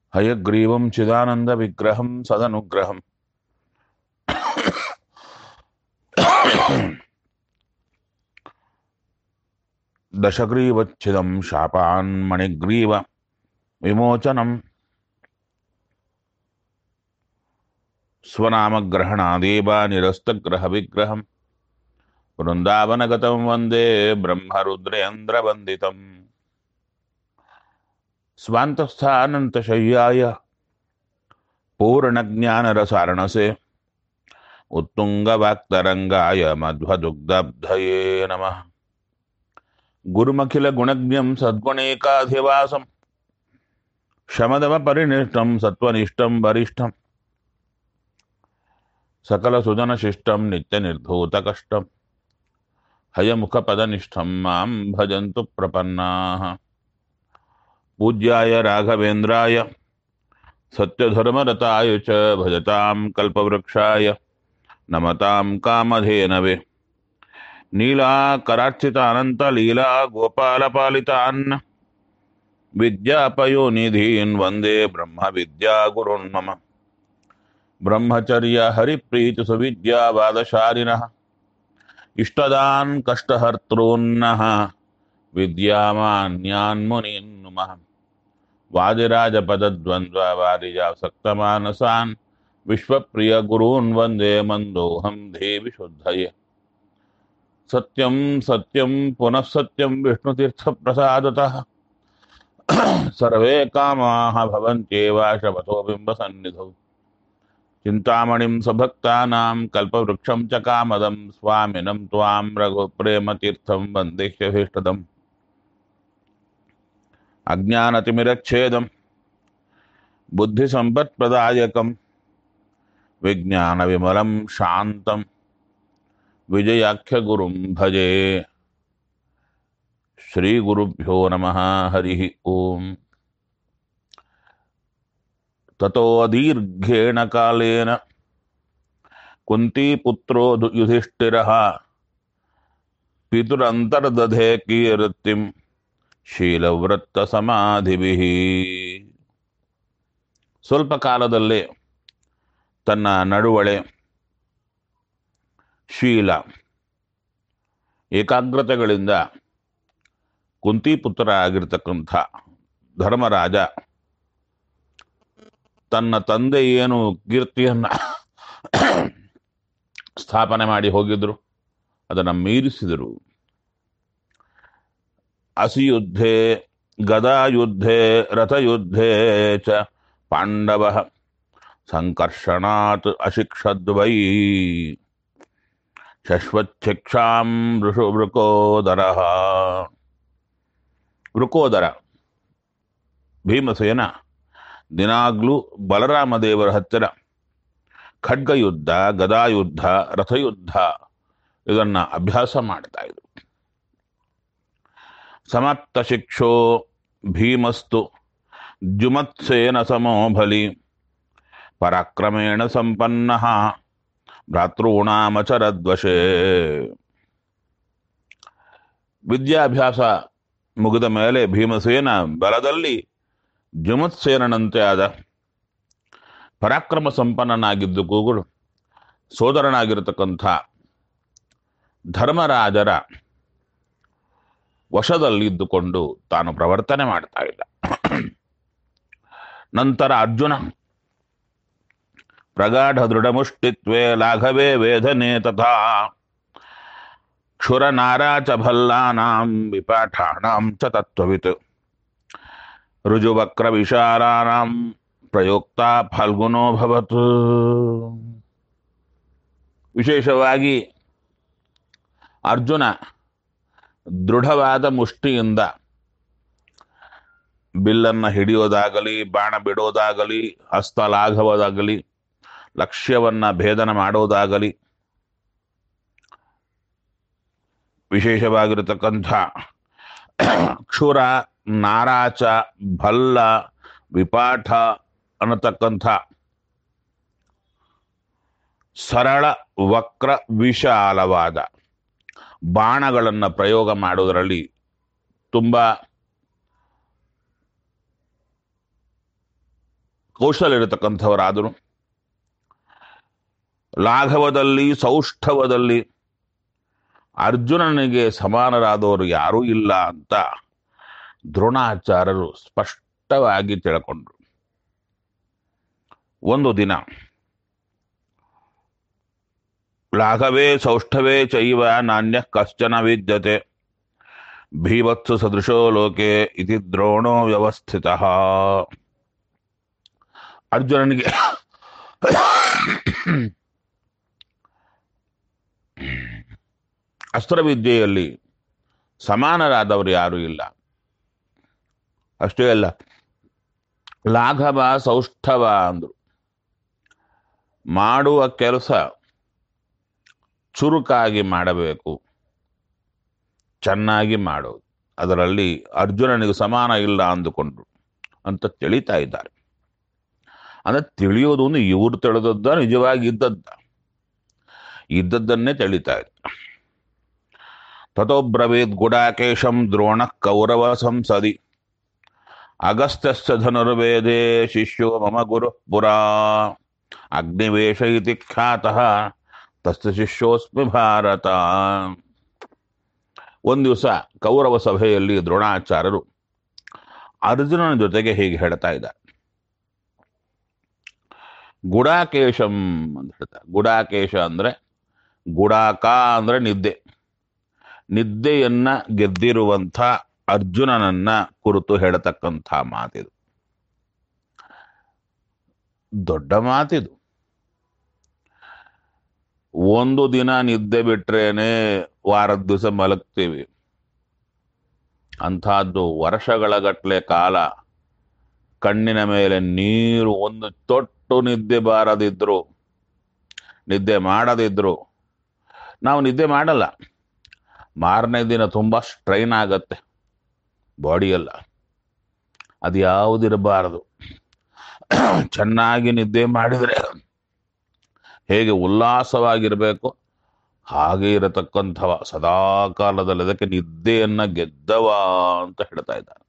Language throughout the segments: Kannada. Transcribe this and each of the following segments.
ಹಯಗ್ರೀವಂ ಚಿದಾನಂದ ವಿಗ್ರಹಂ ಸದನುಗ್ರಹಂ ದಶಗ್ರೀವಚ್ಛಿದಂ ಶಾಪಾನ್ ಮಣಿಗ್ರೀವ ವಿಮೋಚನಂ ಸ್ವನಾಮಗ್ರಹಣಾದೇವ ನಿರಸ್ತಗ್ರಹ ವಿಗ್ರಹಂ ವೃಂದಾವನಗತಂ ವಂದೇ ಬ್ರಹ್ಮರುದ್ರೇಂದ್ರವಂದಿತಂ ಸ್ವಾಂತಸ್ಥಾನಂತಶಯ್ಯಾಯ ಪೂರ್ಣಜ್ಞಾನರಸಾರಣಸೆ ಉತ್ತುಂಗವಾಕ್ತರಂಗಾಯ ಮಧ್ವದುಗ್ಧಬ್ಧಯೇ ನಮಃ ಗುರುಮಖಿಲ ಗುಣಜ್ಞಂ ಸದ್ಗುಣೇಕಾಧಿವಾಸಂ ಶಮದಮ ಪರಿನಿಷ್ಠಂ ಸತ್ವನಿಷ್ಠಂ ವರಿಷ್ಠಂ ಸಕಲ ಸುಜನ ಶಿಷ್ಟಂ ನಿತ್ಯ ನಿರ್ಧೂತ ಕಷ್ಟಂ ಹಯಮುಖ ಪದನಿಷ್ಠಂ ಮಾಂ ಭಜಂತು ಪ್ರಪನ್ನಾಃ ಪೂಜ್ಯಾಯ ರಾಘವೇಂದ್ರಾಯ ಸತ್ಯಧರ್ಮರತಾಯ ಚ ಭಜತಾಂ ಕಲ್ಪವೃಕ್ಷಾಯ ನಮತಾಂ ಕಾಮಧೇನವೇ ನೀಲಾಕರಾರ್ಚಿತಾನಂತ ಲೀಲಾ ಗೋಪಾಲಪಾಲಿತಾನ್ ವಿದ್ಯಾಪಯೋನಿಧೀನ್ ವಂದೇ ಬ್ರಹ್ಮ ವಿದ್ಯಾ ಗುರುನ್ ಮಮ ಬ್ರಹ್ಮಚರ್ಯ ಹರಿಪ್ರೀತಿ ಸುವಿದ್ಯಾವಾದಶಾಲಿನಃ ಇಷ್ಟದಾನ್ ಕಷ್ಟಹರ್ತॄನ್ನಃ ವಿದ್ಯಾಮಾನ್ಯಾನ್ ಮುನೀನ್ ನುಮಃ ವಾದಿರಾಜಪದದ್ವಂದ್ವ ವಾರಿಜಾಸಕ್ತಮಾನಸಾನ್ ವಿಶ್ವಪ್ರಿಯ ಗುರೂನ್ ವಂದೇ ಮಂದೋಹಂ ದೇವಿ ಶುದ್ಧಯೇ ಸತ್ಯಂ ಸತ್ಯಂ ಪುನಃ ಸತ್ಯಂ ವಿಷ್ಣುತೀರ್ಥಪ್ರಸಾದತಃ ಸರ್ವೇ ಕಾಮಾಃ ಭವಂತ್ಯೇವ ಶಪಥೋ ಬಿಂಬಸನ್ನಿಧೌ ಚಿಂತಾಮಣಿಂ ಸಭಕ್ತಾನಾಂ ಕಲ್ಪವೃಕ್ಷಂ ಚ ಕಾಮದಂ ಸ್ವಾಮಿನಂ ತ್ವಾಂ ರಘುಪ್ರೇಮತೀರ್ಥಂ ವಂದೇಹ್ಯಭೀಷ್ಟದಂ ಅಜ್ಞಾನತಿಮಿರಚ್ಛೇದಂ ಬುದ್ಧಿಸಂಪತ್ಪ್ರದಾಯಕಂ ವಿಜ್ಞಾನವಿಮಲಂ ಶಾಂತಂ ವಿಜಯಾಖ್ಯಗುರುಂ ಭಜೆ. ಶ್ರೀಗುರುಭ್ಯೋ ನಮಃ. ಹರಿ ಓಂ. ತತೋ ದೀರ್ಘೇಣ ಕಾಲೇನ ಕುಂತೀಪುತ್ರೋ ಯುಧಿಷ್ಠಿರಃ ಪಿತುರಂತರ್ದಧೆ ಕೀರ್ತಿಂ ಶೀಲವೃತ್ತ ಸಮಾಧಿಭಿಃ. ಸ್ವಲ್ಪ ಕಾಲದಲ್ಲೇ ತನ್ನ ನಡುವಳೆ ಶೀಲ ಏಕಾಗ್ರತೆಗಳಿಂದ ಕುಂತಿಪುತ್ರ ಆಗಿರ್ತಕ್ಕಂಥ ಧರ್ಮರಾಜ ತನ್ನ ತಂದೆ ಏನು ಕೀರ್ತಿಯನ್ನ ಸ್ಥಾಪನೆ ಮಾಡಿ ಹೋಗಿದ್ರು ಅದನ್ನು ಮೀರಿಸಿದರು. ಅಸಿಯುದ್ಧೆ ಗದಾಯುದ್ಧೆ ರಥಯುದ್ಧೆ ಚ ಪಾಂಡವಃ ಸಂಕರ್ಷಣಾತ್ ಅಶಿಕ್ಷದ್ವೈ ಶಶ್ವಚ್ಛಿಕ್ಷಾಂ ವೃಕೋದರಃ. ವೃಕೋದರ ಭೀಮಸೇನ ದಿನಾಗ್ಲೂ ಬಲರಾಮದೇವರ ಹತ್ತಿರ ಖಡ್ಗಯುದ್ಧ ಗದಾಯುದ್ಧ ರಥಯುದ್ಧ ಇದನ್ನು ಅಭ್ಯಾಸ ಮಾಡ್ತಾ ಇದ್ರು. ಸಮಾಪ್ತ ಶಿಕ್ಷೋ ಭೀಮಸ್ತು ಜುಮತ್ಸೇನ ಸಮೋ ಬಲಿ ಪರಾಕ್ರಮೇಣ ಸಂಪನ್ನಃ ಭ್ರಾತೃಣಾಮಚರದ್ವಶೇ. ವಿದ್ಯಾಭ್ಯಾಸ ಮುಗಿದ ಮೇಲೆ ಭೀಮಸೇನ ಬಲದಲ್ಲಿ ಜುಮತ್ಸೇನಂತೆ ಆದ. ಪರಾಕ್ರಮ ಸಂಪನ್ನನಾಗಿದ್ದು ಕೂಗುಳು ಸೋದರನಾಗಿರತಕ್ಕಂಥ ಧರ್ಮರಾಜರ ವಶದಲ್ಲಿ ಇದ್ದುಕೊಂಡು ತಾನು ಪ್ರವರ್ತನೆ ಮಾಡ್ತಾ ಇದ್ದ. ನಂತರ ಅರ್ಜುನ ಪ್ರಗಾಢ ದೃಢಮುಷ್ಟಿತ್ವೇ ಲಾಘವೇ ವೇದನೆ ತಥಾ ಕ್ಷುರ ನಾರಾಚ ಭಲ್ಲಾನಾಂ ವಿಪಾಠಾನಾಂ ಚ ತತ್ವವಿತ್ ರುಜುವಕ್ರ ವಿಶಾಲಾನಾಂ ಪ್ರಯೋಕ್ತ ಫಲ್ಗುನೋ ಭವತ್. ವಿಶೇಷವಾಗಿ ಅರ್ಜುನ ದೃಢವಾದ ಮುಷ್ಟಿಯಿಂದ ಬಿಲ್ಲನ್ನ ಹಿಡಿಯೋದಾಗಲಿ ಬಾಣ ಬಿಡೋದಾಗಲಿ ಹಸ್ತಲಾಘವದಾಗಲಿ ಲಕ್ಷ್ಯವನ್ನ ಭೇದನ ಮಾಡೋದಾಗಲಿ ವಿಶೇಷವಾಗಿರತಕ್ಕಂಥ ಕ್ಷುರ ನಾರಾಚ ಭಲ್ಲ ವಿಪಾಠ ಅನ್ನತಕ್ಕಂಥ ಸರಳ ವಕ್ರ ವಿಶಾಲವಾದ ಬಾಣಗಳನ್ನು ಪ್ರಯೋಗ ಮಾಡೋದರಲ್ಲಿ ತುಂಬ ಕೌಶಲ್ಯ ಇರತಕ್ಕಂಥವರಾದರು. ಲಾಘವದಲ್ಲಿ ಸೌಷ್ಠವದಲ್ಲಿ ಅರ್ಜುನನಿಗೆ ಸಮಾನರಾದವರು ಯಾರೂ ಇಲ್ಲ ಅಂತ ದ್ರೋಣಾಚಾರ್ಯರು ಸ್ಪಷ್ಟವಾಗಿ ತಿಳ್ಕೊಂಡ್ರು. ಒಂದು ದಿನ ಲಾಘವೇ ಸೌಷ್ಠವೇ ಚೈವ ನಾಣ್ಯ ಕಶ್ಚನ ವಿದ್ಯತೆ ಭೀವತ್ಸು ಸದೃಶೋ ಲೋಕೆ ಇತಿ ದ್ರೋಣೋ ವ್ಯವಸ್ಥಿತ. ಅರ್ಜುನನಿಗೆ ಅಸ್ತ್ರವಿದ್ಯೆಯಲ್ಲಿ ಸಮಾನರಾದವರು ಯಾರೂ ಇಲ್ಲ. ಅಷ್ಟೇ ಅಲ್ಲ, ಲಾಘವ ಸೌಷ್ಠವ ಅಂದ್ರು. ಮಾಡುವ ಕೆಲಸ ಚುರುಕಾಗಿ ಮಾಡಬೇಕು, ಚೆನ್ನಾಗಿ ಮಾಡೋದು, ಅದರಲ್ಲಿ ಅರ್ಜುನನಿಗೆ ಸಮಾನ ಇಲ್ಲ ಅಂದುಕೊಂಡ್ರು ಅಂತ ತಿಳಿತಾ ಇದ್ದಾರೆ. ಅಂದ್ರೆ ತಿಳಿಯೋದು ಒಂದು ಇವರು ತಿಳಿದದ್ದ, ನಿಜವಾಗಿ ಇದ್ದದ್ದನ್ನೇ ತಿಳಿತಾ ಇದ್ದಾರೆ. ತಥೋ ಬ್ರವೀದ್ ಗುಡಾಕೇಶಂ ದ್ರೋಣ ಕೌರವ ಸಂಸದಿ ಅಗಸ್ತ್ಯಸ್ಯ ಧನುರ್ವೇದೇ ಶಿಷ್ಯೋ ಮಮ ಗುರು ಪುರಾ ಅಗ್ನಿವೇಶ ಇತಿ ಖ್ಯಾತಃ ತಸ್ಯ ಶಿಷ್ಯೋಸ್ಮಿ ಭಾರತ. ಒಂದು ದಿವಸ ಕೌರವ ಸಭೆಯಲ್ಲಿ ದ್ರೋಣಾಚಾರ್ಯರು ಅರ್ಜುನನ ಜೊತೆಗೆ ಹೀಗೆ ಹೇಳ್ತಾ ಇದ್ದಾರೆ. ಗುಡಾಕೇಶಂ ಅಂತ ಹೇಳ್ತಾರೆ. ಗುಡಾಕೇಶ ಅಂದ್ರೆ ಗುಡಾಕ ಅಂದ್ರೆ ನಿದ್ದೆ. ನಿದ್ದೆಯನ್ನ ಗೆದ್ದಿರುವಂಥ ಅರ್ಜುನನನ್ನ ಕುರಿತು ಹೇಳತಕ್ಕಂಥ ಮಾತಿದು. ದೊಡ್ಡ ಮಾತಿದು. ಒಂದು ದಿನ ನಿದ್ದೆ ಬಿಟ್ರೇನೆ ವಾರದ ದಿವಸ ಮಲಗ್ತೀವಿ. ಅಂಥದ್ದು ವರ್ಷಗಳ ಗಟ್ಟಲೆ ಕಾಲ ಕಣ್ಣಿನ ಮೇಲೆ ನೀರು, ಒಂದು ತೊಟ್ಟು ನಿದ್ದೆ ಬಾರದಿದ್ರು, ನಿದ್ದೆ ಮಾಡದಿದ್ರು, ನಾವು ನಿದ್ದೆ ಮಾಡಲ್ಲ. ಮಾರನೇ ದಿನ ತುಂಬ ಸ್ಟ್ರೈನ್ ಆಗತ್ತೆ ಬಾಡಿಯೆಲ್ಲ. ಅದು ಯಾವುದಿರಬಾರದು. ಚೆನ್ನಾಗಿ ನಿದ್ದೆ ಮಾಡಿದರೆ ಹೇಗೆ ಉಲ್ಲಾಸವಾಗಿರಬೇಕು ಹಾಗೆ ಇರತಕ್ಕಂಥವ ಸದಾ ಕಾಲದಲ್ಲಿ. ಅದಕ್ಕೆ ನಿದ್ದೆಯನ್ನ ಗೆದ್ದವ ಅಂತ ಹೇಳ್ತಾ ಇದ್ದಾರೆ.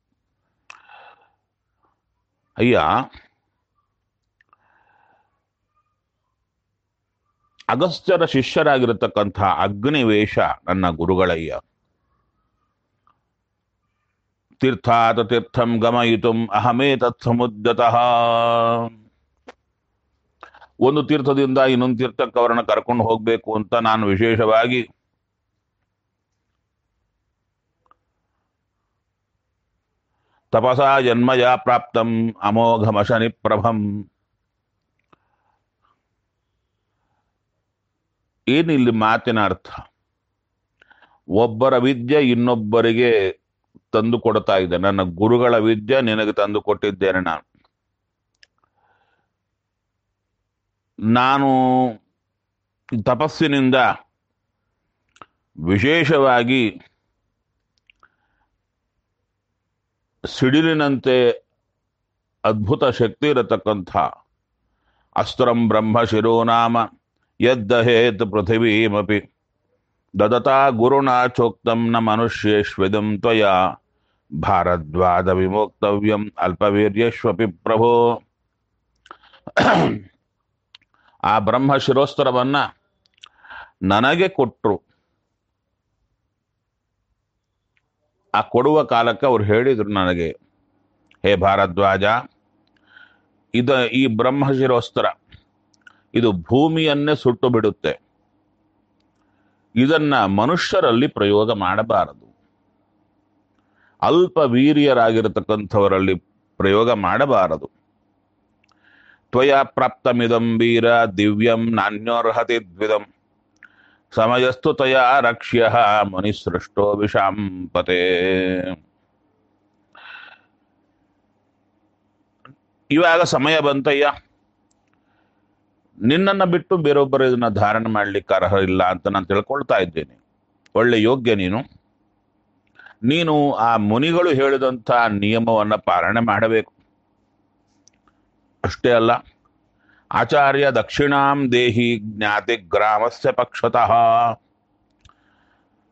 ಅಯ್ಯ, ಅಗಸ್ತ್ಯರ ಶಿಷ್ಯರಾಗಿರತಕ್ಕಂಥ ಅಗ್ನಿವೇಶ ನನ್ನ ಗುರುಗಳಯ್ಯ. ತೀರ್ಥಾತ ತೀರ್ಥಂ ಗಮಯಿತುಂ ಅಹಮೇತತ್ ಸಮುದ್ಯತಃ. ಒಂದು ತೀರ್ಥದಿಂದ ಇನ್ನೊಂದು ತೀರ್ಥಕ್ಕೆ ಅವರನ್ನು ಕರ್ಕೊಂಡು ಹೋಗ್ಬೇಕು ಅಂತ ನಾನು ವಿಶೇಷವಾಗಿ ತಪಸಾ ಜನ್ಮಯ ಪ್ರಾಪ್ತಂ ಅಮೋಘಮಶನಿ ಪ್ರಭಂ. ಏನಿಲ್ಲಿ ಮಾತಿನ ಅರ್ಥ? ಒಬ್ಬರ ವಿದ್ಯೆ ಇನ್ನೊಬ್ಬರಿಗೆ ತಂದು ಕೊಡ್ತಾ ಇದೆ. ನನ್ನ ಗುರುಗಳ ವಿದ್ಯೆ ನಿನಗೆ ತಂದು ಕೊಟ್ಟಿದ್ದೇನೆ. ನಾನು ತಪಸ್ಸಿನಿಂದ ವಿಶೇಷವಾಗಿ ಸಿಡಿಲಿನಂತೆ ಅದ್ಭುತ ಶಕ್ತಿ ಇರತಕ್ಕಂಥ ಅಸ್ತ್ರಂ ಬ್ರಹ್ಮ ಶಿರೋನಾಮ ಯದ್ದಹೇತ್ ಪೃಥಿವೀಮಪಿ ದದತಾ ಗುರುಣಾ ಚೋಕ್ತಂ ನ ಮನುಷ್ಯೇಷ್ವಿದಂ ತ್ವಯಾ ಭಾರದ್ವಾಜ ವಿಮೋಕ್ತವ್ಯಂ ಅಲ್ಪವೀರ್ಯೇಷ್ವಪಿ ಪ್ರಭೋ. ಆ ಬ್ರಹ್ಮ ಶಿರೋಸ್ತ್ರವನ್ನ ನನಗೆ ಕೊಟ್ಟರು. ಆ ಕೊಡುವ ಕಾಲಕ್ಕೆ ಅವ್ರು ಹೇಳಿದ್ರು ನನಗೆ, ಹೇ ಭಾರದ್ವಾಜ, ಈ ಬ್ರಹ್ಮ ಶಿರೋಸ್ತ್ರ ಇದು ಭೂಮಿಯನ್ನೇ ಸುಟ್ಟು ಬಿಡುತ್ತೆ. ಇದನ್ನ ಮನುಷ್ಯರಲ್ಲಿ ಪ್ರಯೋಗ ಮಾಡಬಾರದು, ಅಲ್ಪ ವೀರ್ಯರಾಗಿರತಕ್ಕಂಥವರಲ್ಲಿ ಪ್ರಯೋಗ ಮಾಡಬಾರದು. ತ್ವಯಾ ಪ್ರಾಪ್ತಮಿದಂ ವೀರ ದಿವ್ಯಂ ನಾನ್ಯೋರ್ಹತಿ ದ್ವಿದಂ ಸಮಯಸ್ತು ತಯಾ ರಕ್ಷ್ಯ ಮುನಿಸೃಷ್ಟೋ ವಿಷಾಂಪತೆ. ಇವಾಗ ಸಮಯ ಬಂತಯ್ಯ, ನಿನ್ನನ್ನು ಬಿಟ್ಟು ಬೇರೊಬ್ಬರು ಇದನ್ನ ಧಾರಣೆ ಮಾಡ್ಲಿಕ್ಕೆ ಅರ್ಹ ಇಲ್ಲ ಅಂತ ನಾನು ತಿಳ್ಕೊಳ್ತಾ ಇದ್ದೇನೆ. ಒಳ್ಳೆ ಯೋಗ್ಯ ನೀನು ಆ ಮುನಿಗಳು ಹೇಳಿದಂಥ ನಿಯಮವನ್ನ ಪಾಲನೆ ಮಾಡಬೇಕು. ಅಷ್ಟೇ ಅಲ್ಲ, ಆಚಾರ್ಯ ದಕ್ಷಿಣಾಂ ದೇಹಿ ಜ್ಞಾತಿ ಗ್ರಾಮಸ್ಯ ಪಕ್ಷತಃ.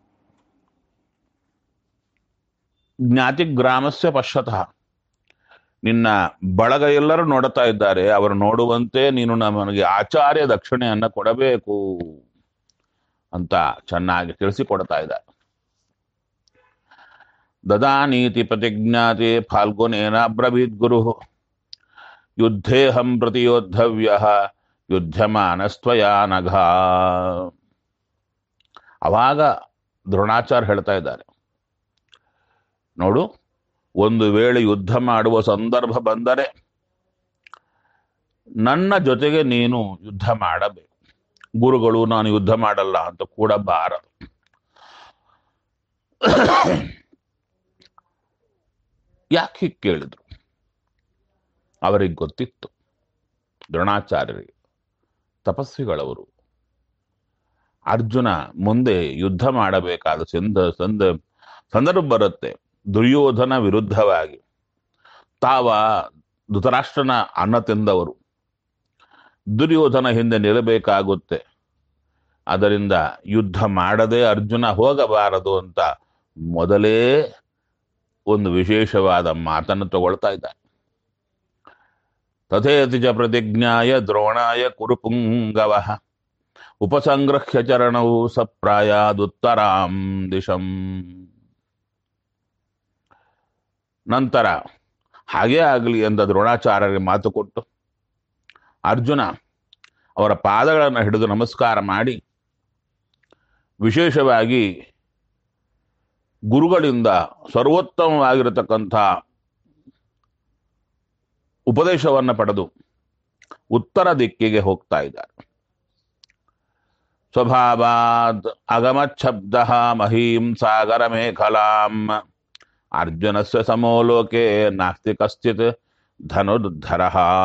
ಜ್ಞಾತಿ ಗ್ರಾಮಸ್ಯ ಪಶ್ಯತಃ. ನಿನ್ನ ಬಳಗ ಎಲ್ಲರೂ ನೋಡುತ್ತಾ ಇದ್ದಾರೆ, ಅವರು ನೋಡುವಂತೆ ನೀನು ನಮಗೆ ಆಚಾರ್ಯ ದಕ್ಷಿಣೆಯನ್ನ ಕೊಡಬೇಕು ಅಂತ ಚೆನ್ನಾಗಿ ತಿಳಿಸಿಕೊಡ್ತಾ ಇದ್ದಾರೆ. ದದಾನೀತಿ ಪ್ರತಿಜ್ಞಾತೆ ಫಾಲ್ಗುನೇನ ಬ್ರವೀದ್ ಗುರು ಯುದ್ಧೇಹಂ ಪ್ರತಿಯೋದ್ಧವ್ಯ ಯುದ್ಧಮಾನಸ್ತ್ವಯಾ ನಘ. ಅವಾಗ ದ್ರೋಣಾಚಾರ್ಯ ಹೇಳ್ತಾ ಇದ್ದಾರೆ, ನೋಡು, ಒಂದು ವೇಳೆ ಯುದ್ಧ ಮಾಡುವ ಸಂದರ್ಭ ಬಂದರೆ ನನ್ನ ಜೊತೆಗೆ ನೀನು ಯುದ್ಧ ಮಾಡಬೇಕು. ಗುರುಗಳು ನಾನು ಯುದ್ಧ ಮಾಡಲ್ಲ ಅಂತ ಕೂಡ ಬಾರದು. ಯಾಕೆ ಹೀಗೆ ಕೇಳಿದ್ರು? ಅವರಿಗೆ ಗೊತ್ತಿತ್ತು, ದ್ರೋಣಾಚಾರ್ಯರಿಗೆ, ತಪಸ್ವಿಗಳವರು, ಅರ್ಜುನ ಮುಂದೆ ಯುದ್ಧ ಮಾಡಬೇಕಾದ ಸಂದರ್ಭ ಬರುತ್ತೆ. ದುರ್ಯೋಧನ ವಿರುದ್ಧವಾಗಿ ತಾವ ಧೃತರಾಷ್ಟ್ರನ ಅನ್ನ ತಿಂದವರು, ದುರ್ಯೋಧನ ಹಿಂದೆ ನಿಲ್ಲಬೇಕಾಗುತ್ತೆ. ಅದರಿಂದ ಯುದ್ಧ ಮಾಡದೆ ಅರ್ಜುನ ಹೋಗಬಾರದು ಅಂತ ಮೊದಲೇ ಒಂದು ವಿಶೇಷವಾದ ಮಾತನ್ನು ತಗೊಳ್ತಾ ಇದ್ದಾರೆ. ತಥೇತಿ ಚ ಪ್ರತಿಜ್ಞಾಯ ದ್ರೋಣಾಯ ಕುರುಪುಂಗವ ಉಪಸಂಗ್ರಹ್ಯ ಚರಣವು ಸಪ್ರಾಯಾದುತ್ತರಾಂ ದಿಶಂ. ನಂತರ ಹಾಗೇ ಆಗಲಿ ಎಂದ ದ್ರೋಣಾಚಾರ್ಯರಿಗೆ ಮಾತು ಕೊಟ್ಟು ಅರ್ಜುನ ಅವರ ಪಾದಗಳನ್ನು ಹಿಡಿದು ನಮಸ್ಕಾರ ಮಾಡಿ ವಿಶೇಷವಾಗಿ ಗುರುಗಳಿಂದ ಸರ್ವೋತ್ತಮವಾಗಿರತಕ್ಕಂಥ ಉಪದೇಶವನ್ನು ಪಡೆದು ಉತ್ತರ ದಿಕ್ಕಿಗೆ ಹೋಗ್ತಾ ಇದ್ದಾರೆ. ಸ್ವಭಾವಾದ್ ಅಗಮಚ್ಛಬ್ದ ಮಹೀಂ ಸಾಗರ ಮೇಖಲಾಂ ಅರ್ಜುನಸ್ಯ ಸಮೋಲೋಕೆ ನಾಸ್ತಿ ಕಶ್ಚಿತ್ ಧನುರ್ಧರ.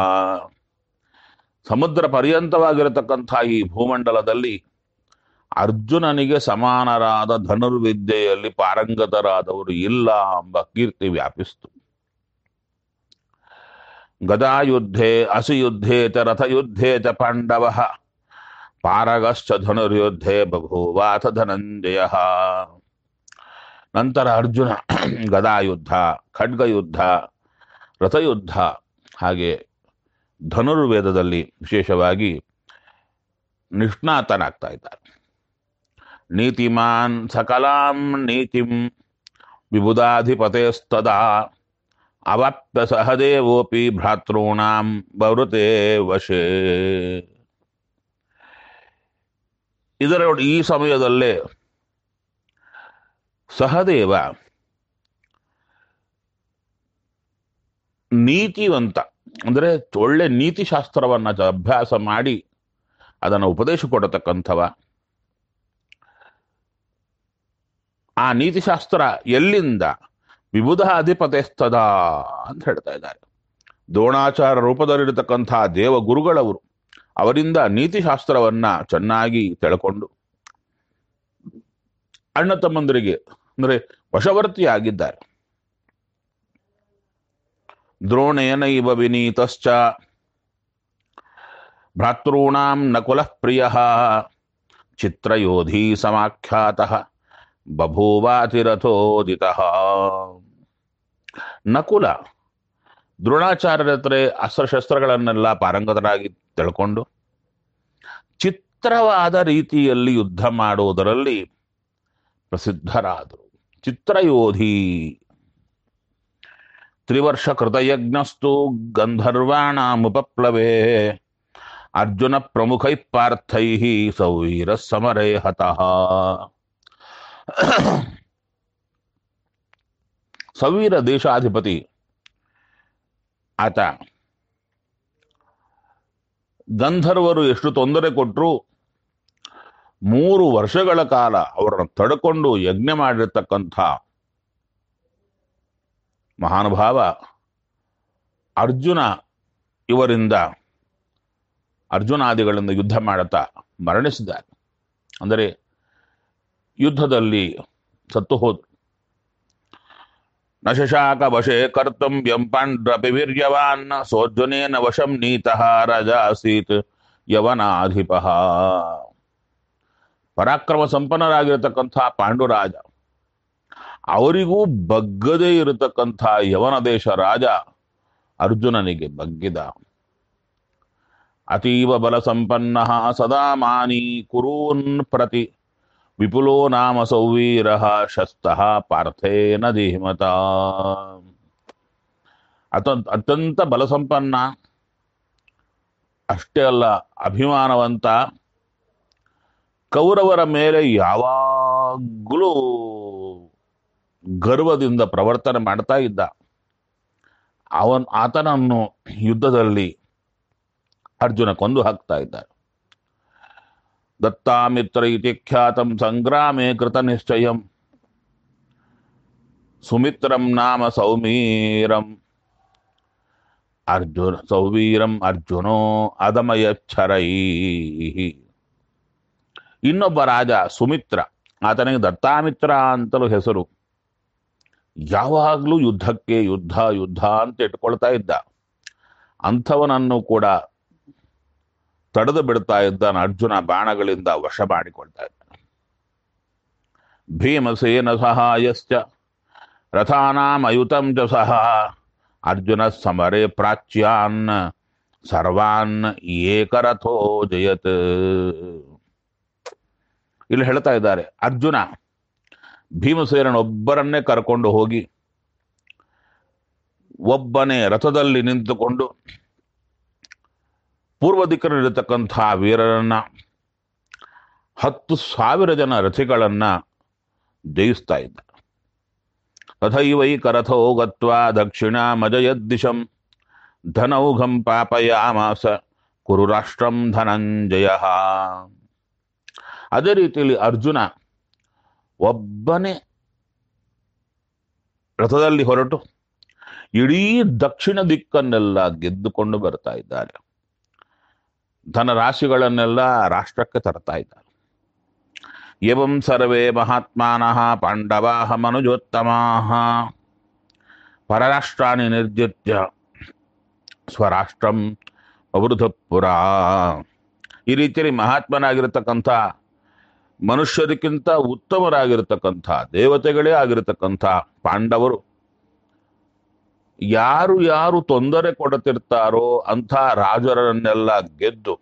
ಸಮುದ್ರ ಪರ್ಯಂತವಾಗಿರತಕ್ಕಂಥ ಈ ಭೂಮಂಡಲದಲ್ಲಿ ಅರ್ಜುನನಿಗೆ ಸಮಾನರಾದ ಧನುರ್ವಿದ್ಯೆಯಲ್ಲಿ ಪಾರಂಗತರಾದವರು ಇಲ್ಲ ಎಂಬ ಕೀರ್ತಿ ವ್ಯಾಪಿಸ್ತು. ಗದಾಯುದ್ಧೇ ಅಸುಯುದ್ಧೇ ಚ ರಥಯುದ್ಧೇ ಚ ಪಾಂಡವ ಪಾರಗಶ್ಚ ಧನುರ್ಯುದ್ಧೇ ಬಭೂವಾಥ ಧನಂಜಯ. ನಂತರ ಅರ್ಜುನ ಗದಾಯುದ್ಧ, ಖಡ್ಗಯುದ್ಧ, ರಥಯುದ್ಧ ಹಾಗೆ ಧನುರ್ವೇದದಲ್ಲಿ ವಿಶೇಷವಾಗಿ ನಿಷ್ಣಾತನಾಗ್ತಾ ಇದ್ದಾರೆ. ನೀತಿಮಾನ್ ಸಕಲಾಂ ನೀತಿಂ ವಿಬುಧಾಧಿಪತೆಸ್ತದಾ ಅವಾಪ್ಯ ಸಹದೇವೋಪಿ ಭ್ರಾತॄಣಾಂ ಬವೃತೆ ವಶೇ. ಈ ಸಮಯದಲ್ಲೇ ಸಹದೇವ ನೀತಿವಂತ, ಅಂದರೆ ಒಳ್ಳೆ ನೀತಿಶಾಸ್ತ್ರವನ್ನ ಅಭ್ಯಾಸ ಮಾಡಿ ಅದನ್ನು ಉಪದೇಶ ಕೊಡತಕ್ಕಂಥವ. ಆ ನೀತಿಶಾಸ್ತ್ರ ಎಲ್ಲಿಂದ? ವಿಬುಧ ಅಧಿಪತೆಸ್ತದ ಅಂತ ಹೇಳ್ತಾ ಇದ್ದಾರೆ. ದ್ರೋಣಾಚಾರ್ಯ ರೂಪದಲ್ಲಿರತಕ್ಕಂಥ ದೇವ ಗುರುಗಳವರು ಅವರಿಂದ ನೀತಿಶಾಸ್ತ್ರವನ್ನ ಚೆನ್ನಾಗಿ ತಿಳ್ಕೊಂಡು ಅಣ್ಣ ತಮ್ಮಂದರಿಗೆ ಅಂದರೆ ವಶವರ್ತಿಯಾಗಿದ್ದಾರೆ. ದ್ರೋಣೇನೈವ ವಿನೀತಶ್ಚ ಭ್ರಾತॄಣಾಂ ನಕುಲಃ ಪ್ರಿಯಃ ಚಿತ್ರಯೋಧಿ ಸಮಾಖ್ಯಾತಃ ಬಭೂವಾತಿರಥೋದಿತಃ. ನಕುಲ ದ್ರೋಣಾಚಾರ್ಯರ ಹತ್ರ ಅಸ್ತ್ರಶಸ್ತ್ರಗಳನ್ನೆಲ್ಲ ಪಾರಂಗತರಾಗಿ ತಿಳ್ಕೊಂಡು ಚಿತ್ರವಾದ ರೀತಿಯಲ್ಲಿ ಯುದ್ಧ ಮಾಡುವುದರಲ್ಲಿ ಪ್ರಸಿದ್ಧರಾದರು. ಚಿತ್ರಯೋಧಿ. ತ್ರಿವರ್ಷ ಕೃತಯಜ್ಞಸ್ತು ಗಂಧರ್ವಾಣಾಮುಪಪ್ಲವೇ ಅರ್ಜುನ ಪ್ರಮುಖೈ ಪಾರ್ಥೈ ಸೌವೀರ ಸಮರೇ ಹತಃ. ಸವೀರ ದೇಶಾಧಿಪತಿ ಆತ. ಗಂಧರ್ವರು ಎಷ್ಟು ತೊಂದರೆ ಕೊಟ್ಟರು 3 ವರ್ಷಗಳ ಕಾಲ ಅವರನ್ನು ತಡ್ಕೊಂಡು ಯಜ್ಞ ಮಾಡಿರ್ತಕ್ಕಂಥ ಮಹಾನುಭಾವ ಅರ್ಜುನ ಇವರಿಂದ ಅರ್ಜುನಾದಿಗಳಿಂದ ಯುದ್ಧ ಮಾಡುತ್ತಾ ಮರಣಿಸಿದ್ದಾರೆ. ಅಂದರೆ ಯುದ್ಧದಲ್ಲಿ ಸತ್ತು ಹೋದ್ರು. ನ ಶಶಾಕ ವಶೇ ಕರ್ತಂ ವ್ಯಂಪಾಂಡ್ರಪಿ ವೀರ್ಯವಾನ್ ಸೋರ್ಜುನೇನ ವಶಂ ನೀತಃ ರಾಜ ಆಸೀತ್ ಯವನಾಧಿಪಃ. ಪರಾಕ್ರಮ ಸಂಪನ್ನರಾಗಿರತಕ್ಕಂಥ ಪಾಂಡುರಾಜ, ಅವರಿಗೂ ಬಗ್ಗದೇ ಇರತಕ್ಕಂಥ ಯವನ ದೇಶ ರಾಜ ಅರ್ಜುನನಿಗೆ ಬಗ್ಗಿದ. ಅತೀವ ಬಲ ಸಂಪನ್ನ ಸದಾ ಮಾನಿ ಕುರೂನ್ ಪ್ರತಿ ವಿಪುಲೋ ನಾಮ ಸೌವೀರ ಶಸ್ತಃ ಪಾರ್ಥೇನ ಧೀಮತ. ಅತ್ಯಂತ ಬಲ ಸಂಪನ್ನ, ಅಷ್ಟೇ ಅಲ್ಲ ಅಭಿಮಾನವಂತ, ಕೌರವರ ಮೇಲೆ ಯಾವಾಗಲೂ ಗರ್ವದಿಂದ ಪ್ರವರ್ತನೆ ಮಾಡ್ತಾ ಇದ್ದ. ಆತನನ್ನು ಯುದ್ಧದಲ್ಲಿ ಅರ್ಜುನ ಕೊಂದು ಹಾಕ್ತಾ ಇದ್ದ. ದತ್ತಾಮಿತ್ರ ಇತಿ ಖ್ಯಾತಂ ಸಂಗ್ರಾಮೇ ಕೃತ ನಿಶ್ಚಯಂ ಸುಮಿತ್ರಂ ನಾಮ ಸೌಮೀರಂ ಅರ್ಜುನೋ ಅದಮಯಚ್ಛರೈ. ಇನ್ನೊಬ್ಬ ರಾಜ ಸುಮಿತ್ರ, ಆತನಿಗೆ ದತ್ತಾಮಿತ್ರ ಅಂತಲೂ ಹೆಸರು. ಯಾವಾಗಲೂ ಯುದ್ಧಕ್ಕೆ ಯುದ್ಧ ಯುದ್ಧ ಅಂತ ಇಟ್ಕೊಳ್ತಾ ಇದ್ದ. ಅಂಥವನನ್ನು ಕೂಡ ತಡೆದು ಬಿಡ್ತಾ ಇದ್ದಾನೆ ಅರ್ಜುನ, ಬಾಣಗಳಿಂದ ವಶ ಮಾಡಿಕೊಳ್ತಾ ಇದ್ದಾನೆ. ಭೀಮಸೇನ ಸಹಾಯಶ್ಚ ರಥಾನಾಂ ಅಯುತಂ ಚ ಸಹ ಅರ್ಜುನ ಸಮರೆ ಪ್ರಾಚ್ಯಾನ್ ಸರ್ವಾನ್ ಏಕರಥೋ ಜಯತ್. ಇಲ್ಲಿ ಹೇಳ್ತಾ ಇದ್ದಾರೆ, ಅರ್ಜುನ ಭೀಮಸೇನನೊಬ್ಬರನ್ನೇ ಕರ್ಕೊಂಡು ಹೋಗಿ ಒಬ್ಬನೇ ರಥದಲ್ಲಿ ನಿಂತುಕೊಂಡು ಪೂರ್ವ ದಿಕ್ಕಿನಲ್ಲಿರತಕ್ಕಂಥ ವೀರರನ್ನ 10,000 ಜನ ರಥಿಗಳನ್ನ ಜಯಿಸ್ತಾ ಇದ್ದ. ತಥೈವೈಕರಥೋ ಗತ್ವಾ ದಕ್ಷಿಣ ಮಜಯದ್ದಿಶಂ ಧನೌಘಂ ಪಾಪಯಾಮಾಸ ಕುರು ರಾಷ್ಟ್ರಂ ಧನಂಜಯ. ಅದೇ ರೀತಿಯಲ್ಲಿ ಅರ್ಜುನ ಒಬ್ಬನೇ ರಥದಲ್ಲಿ ಹೊರಟು ಇಡೀ ದಕ್ಷಿಣ ದಿಕ್ಕನ್ನೆಲ್ಲ ಗೆದ್ದುಕೊಂಡು ಬರ್ತಾ ಇದ್ದಾರೆ. ಧನರಾಶಿಗಳನ್ನೆಲ್ಲ ರಾಷ್ಟ್ರಕ್ಕೆ ತರ್ತಾ ಇದ್ದಾರೆ. ಏವಂ ಸರ್ವೇ ಮಹಾತ್ಮಾನಃ ಪಾಂಡವಾಃ ಮನುಜೋತ್ತಮಾಃ ಪರರಾಷ್ಟ್ರಾಣಿ ನಿರ್ಜಿತ್ಯ ಸ್ವರಾಷ್ಟ್ರಂ ಅವೃಧ ಪುರಾ. ಈ ರೀತಿಯಲ್ಲಿ ಮಹಾತ್ಮನಾಗಿರತಕ್ಕಂಥ, ಮನುಷ್ಯರಿಗಿಂತ ಉತ್ತಮರಾಗಿರತಕ್ಕಂಥ, ದೇವತೆಗಳೇ ಆಗಿರತಕ್ಕಂಥ ಪಾಂಡವರು ಯಾರು ಯಾರು ತೊಂದರೆ ಕೊಡುತ್ತಿರ್ತಾರೋ ಅಂಥ ರಾಜರನ್ನೆಲ್ಲ ಗೆದ್ದು